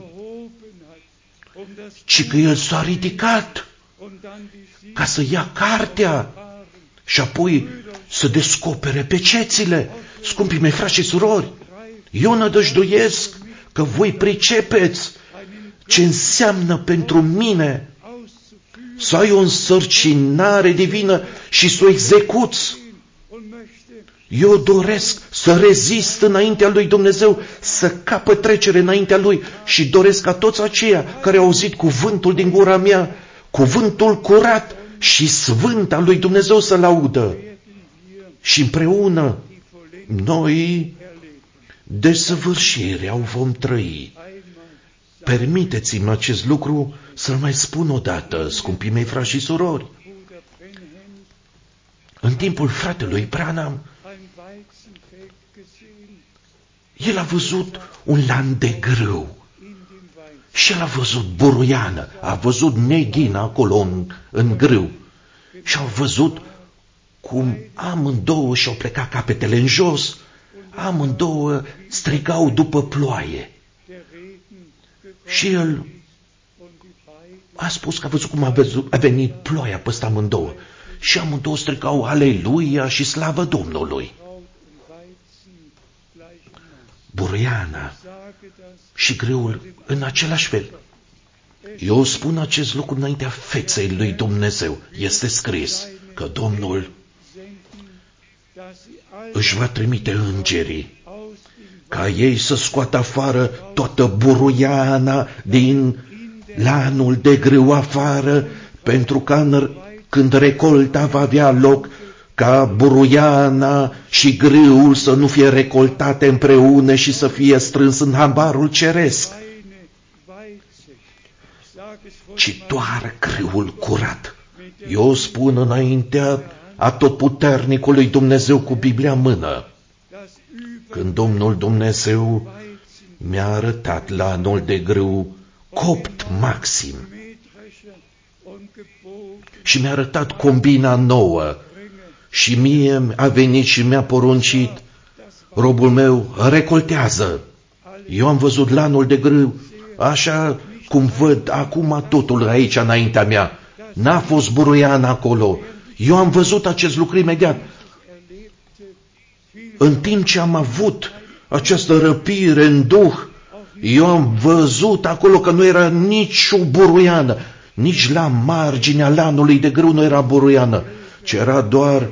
ci că el s-a ridicat ca să ia cartea și apoi să descopere pecețile. Scumpii mei frați și surori, eu nădăjduiesc că voi pricepeți ce înseamnă pentru mine să ai o însărcinare divină și să o execuți. Eu doresc să rezist înaintea lui Dumnezeu, să capăt trecere înaintea Lui și doresc ca toți aceia care au auzit cuvântul din gura mea, cuvântul curat și sfânt al lui Dumnezeu, să-L audă. Și împreună noi desăvârșirea o vom trăi. Permiteți-mi acest lucru să-l mai spun odată, scumpii mei frați și surori. În timpul fratelui Branham, el a văzut un lan de grâu și el a văzut buruiană, a văzut neghină acolo în, în grâu și au văzut cum amândouă și-au plecat capetele în jos, amândouă strigau după ploaie. Și el a spus că a văzut cum a, văzut, a venit ploaia peste amândouă și amândouă strigau aleluia și slavă Domnului. Buruiana și grâul în același fel. Eu spun acest lucru înaintea feței lui Dumnezeu. Este scris că Domnul își va trimite îngerii ca ei să scoată afară toată buruiana din lanul de grâu afară, pentru că când recolta va avea loc, ca buruiana și grâul să nu fie recoltate împreună și să fie strâns în hambarul ceresc, ci doar grâul curat. Eu spun înaintea atotputernicului Dumnezeu cu Biblia în mână, când Domnul Dumnezeu mi-a arătat lanul de grâu copt maxim și mi-a arătat combina nouă și mie a venit și mi-a poruncit, robul meu, recoltează. Eu am văzut lanul de grâu așa cum văd acum totul aici înaintea mea. N-a fost buruian acolo. Eu am văzut acest lucru imediat. În timp ce am avut această răpire în duh, eu am văzut acolo că nu era nici o buruiană, nici la marginea lanului de grâu nu era buruiană, ci era doar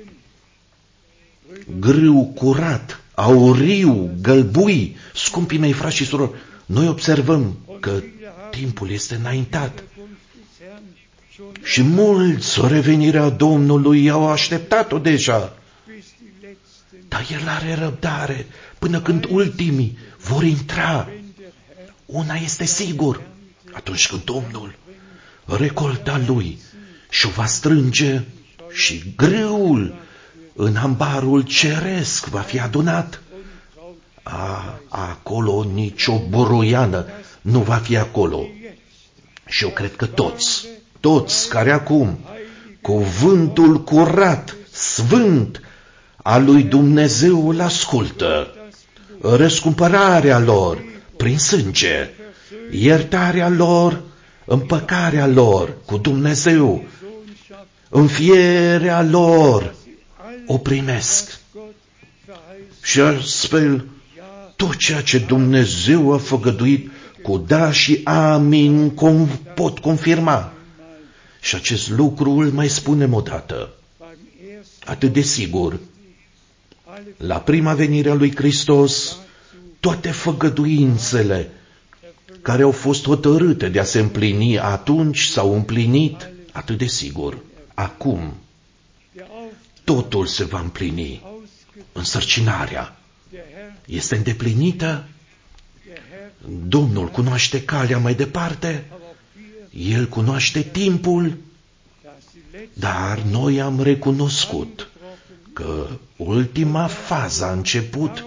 grâu curat, auriu, gălbui. Scumpii mei frați și surori, noi observăm că timpul este înaintat și mulți o revenirea Domnului au așteptat-o deja. Dar El are răbdare până când ultimii vor intra. Una este sigur, atunci când Domnul recolta Lui și o va strânge și grâul în hambarul ceresc va fi adunat. A, acolo nicio buruiană nu va fi acolo. Și eu cred că toți, toți care acum cuvântul curat, sfânt al lui Dumnezeu îl ascultă, răscumpărarea lor prin sânge, iertarea lor, împăcarea lor cu Dumnezeu, înfierea lor, o primesc. Și astfel, tot ceea ce Dumnezeu a făgăduit cu da și amin pot confirma. Și acest lucru îl mai spunem odată, atât de sigur. La prima venire a lui Hristos, toate făgăduințele care au fost hotărâte de a se împlini atunci s-au împlinit atât de sigur. Acum, totul se va împlini. Însărcinarea este îndeplinită. Domnul cunoaște calea mai departe. El cunoaște timpul. Dar noi am recunoscut că ultima fază a început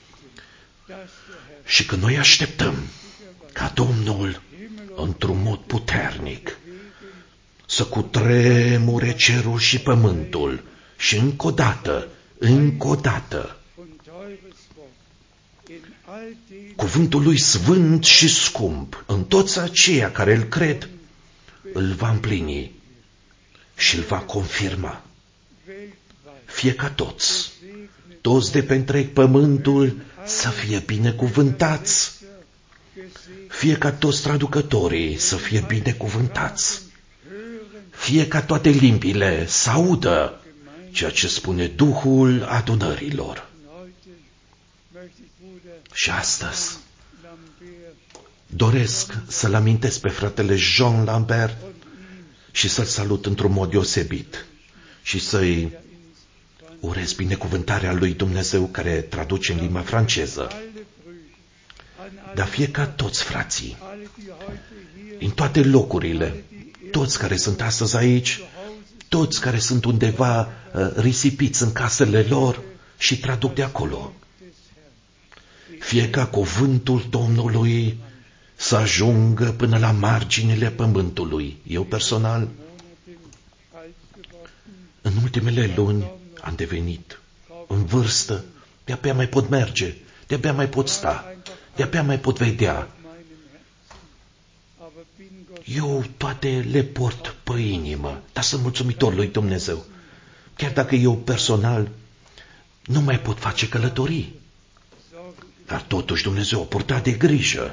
și că noi așteptăm ca Domnul, într-un mod puternic, să cutremure cerul și pământul și încă o dată, încă o dată, cuvântul lui sfânt și scump, în toți aceia care îl cred, îl va împlini și îl va confirma. Fie ca toți, toți de pe întreg pământul să fie binecuvântați, fie ca toți traducătorii să fie binecuvântați, fie ca toate limbile să audă ceea ce spune Duhul adunărilor. Și astăzi doresc să-l amintesc pe fratele Jean Lambert și să-l salut într-un mod deosebit și să-i urez binecuvântarea lui Dumnezeu care traduce în limba franceză. Dar fie ca toți frații, din toate locurile, toți care sunt astăzi aici, toți care sunt undeva uh, risipiți în casele lor și traduc de acolo, fie ca cuvântul Domnului să ajungă până la marginile pământului. Eu personal, în ultimele luni, am devenit în vârstă, de-abia mai pot merge, de-abia mai pot sta, de-abia mai pot vedea. Eu toate le port pe inimă, dar sunt mulțumitor lui Dumnezeu. Chiar dacă eu personal nu mai pot face călătorii, dar totuși Dumnezeu a purtat de grijă.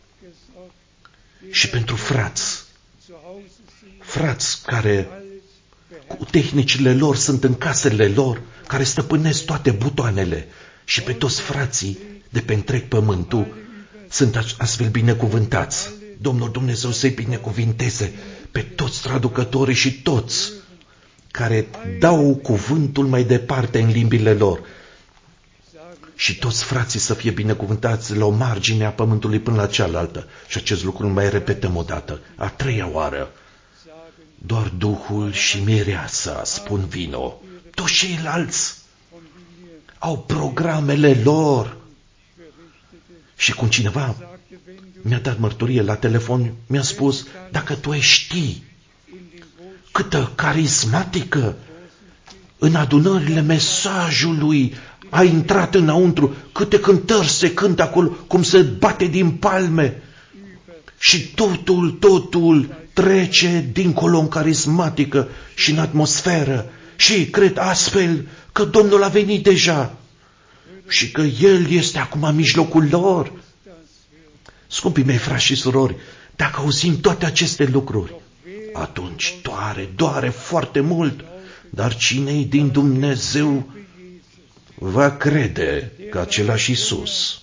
Și pentru frați, frați care cu tehnicile lor sunt în casele lor, care stăpânesc toate butoanele, și pe toți frații de pe întreg pământul sunt astfel binecuvântați. Domnul Dumnezeu să-i binecuvinteze pe toți traducătorii și toți care dau cuvântul mai departe în limbile lor. Și toți frații să fie binecuvântați la o margine a pământului până la cealaltă. Și acest lucru îl mai repetăm o dată, a treia oară. Doar Duhul și mireasa spun vino. Toți ceilalți au programele lor. Și când cineva mi-a dat mărturie la telefon, mi-a spus, dacă tu ai ști câtă carismatică în adunările mesajului a intrat înăuntru, câte cântări se cântă acolo, cum se bate din palme și totul, totul trece dincolo în carismatică și în atmosferă și cred astfel că Domnul a venit deja și că El este acum în mijlocul lor. Scumpii mei frați și surori, dacă auzim toate aceste lucruri, atunci doare, doare foarte mult, dar cine-i din Dumnezeu va crede că același Iisus,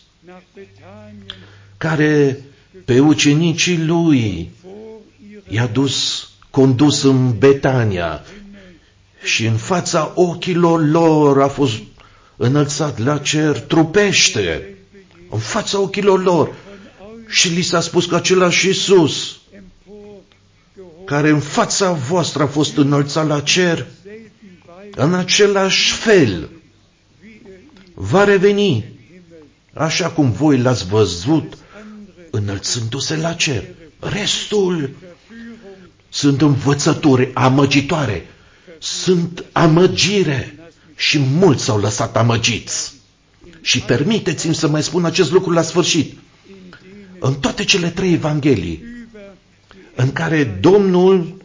care pe ucenicii Lui i-a dus, condus în Betania și în fața ochilor lor a fost înălțat la cer trupește, în fața ochilor lor, și li s-a spus că același Iisus, care în fața voastră a fost înălțat la cer, în același fel va reveni, așa cum voi l-ați văzut înălțându-se la cer. Restul sunt învățături amăgitoare, sunt amăgire și mulți s-au lăsat amăgiți. Și permiteți-mi să mai spun acest lucru la sfârșit. În toate cele trei evanghelii în care Domnul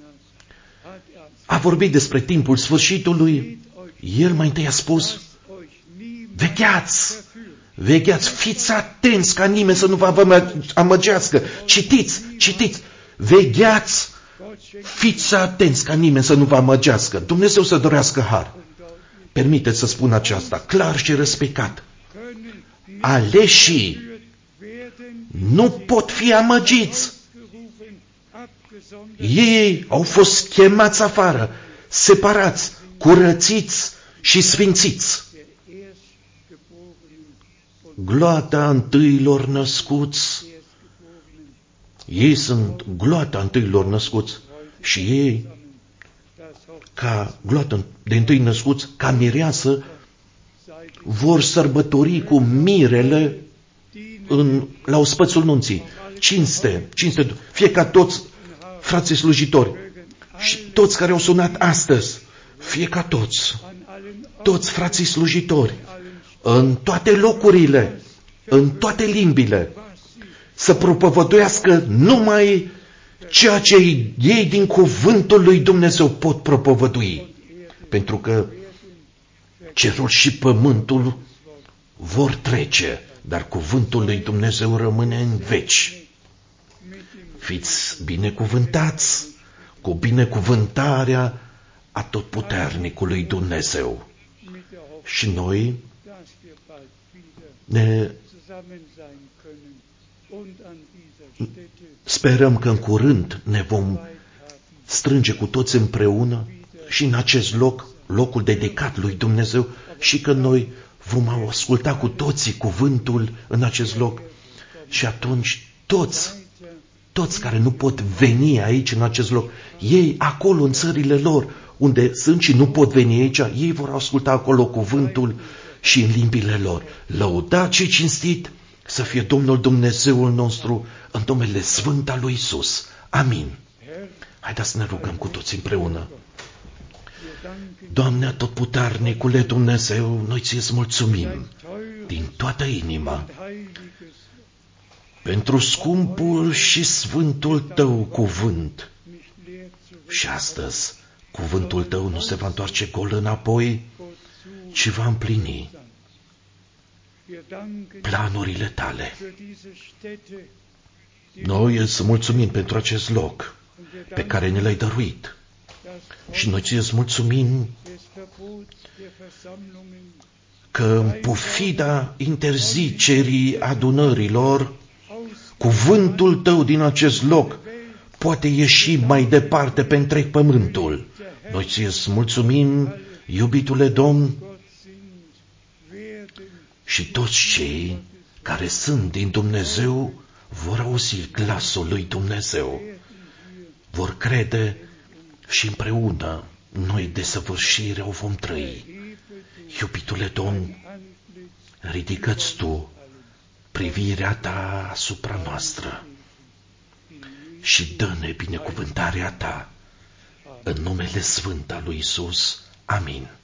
a vorbit despre timpul sfârșitului, El mai întâi a spus, vegheați, vegheați, fiți atenți ca nimeni să nu vă amăgească. Citiți, citiți, vegheați Fiți atenți ca nimeni să nu vă amăgească. Dumnezeu să dorească har. Permiteți să spun aceasta, clar și răspicat. Aleșii nu pot fi amăgiți. Ei au fost chemați afară, separați, curățiți și sfințiți. Gloata întâilor născuți. Ei sunt gloata întâilor născuți și ei, ca gloată de întâi născuți, ca mireasă, vor sărbători cu mirele în, la ospățul nunții. Cinste, cinste, fie ca toți frații slujitori și toți care au sunat astăzi, fie ca toți, toți frații slujitori, în toate locurile, în toate limbile, să propovăduiască numai ceea ce ei din cuvântul lui Dumnezeu pot propovădui. Pentru că cerul și pământul vor trece, dar cuvântul lui Dumnezeu rămâne în veci. Fiți binecuvântați cu binecuvântarea atotputernicului Dumnezeu. Și noi ne sperăm că în curând ne vom strânge cu toți împreună și în acest loc, locul dedicat lui Dumnezeu, și că noi vom asculta cu toții cuvântul în acest loc. Și atunci toți, toți care nu pot veni aici în acest loc, ei acolo în țările lor, unde sunt și nu pot veni aici, ei vor asculta acolo cuvântul și în limbile lor. Lăudat și cinstit să fie Domnul Dumnezeul nostru în numele Sfânt al lui Iisus. Amin. Haideți să ne rugăm cu toți împreună. Doamne atotputernicule Dumnezeu, noi ți-ți mulțumim din toată inima pentru scumpul și sfântul Tău cuvânt. Și astăzi cuvântul Tău nu se va întoarce gol înapoi, ci va împlini planurile Tale. Noi îți mulțumim pentru acest loc pe care ne l-ai dăruit. Și noi ți-ți mulțumim că în pufida interzicerii adunărilor, cuvântul Tău din acest loc poate ieși mai departe pe întreg pământul. Noi ți-ți mulțumim, iubitule Domn, și toți cei care sunt din Dumnezeu vor auzi glasul lui Dumnezeu, vor crede și împreună noi desăvârșirea o vom trăi. Iubitule Domn, ridică-ți Tu privirea Ta asupra noastră și dă-ne binecuvântarea Ta în numele Sfânt al lui Iisus. Amin.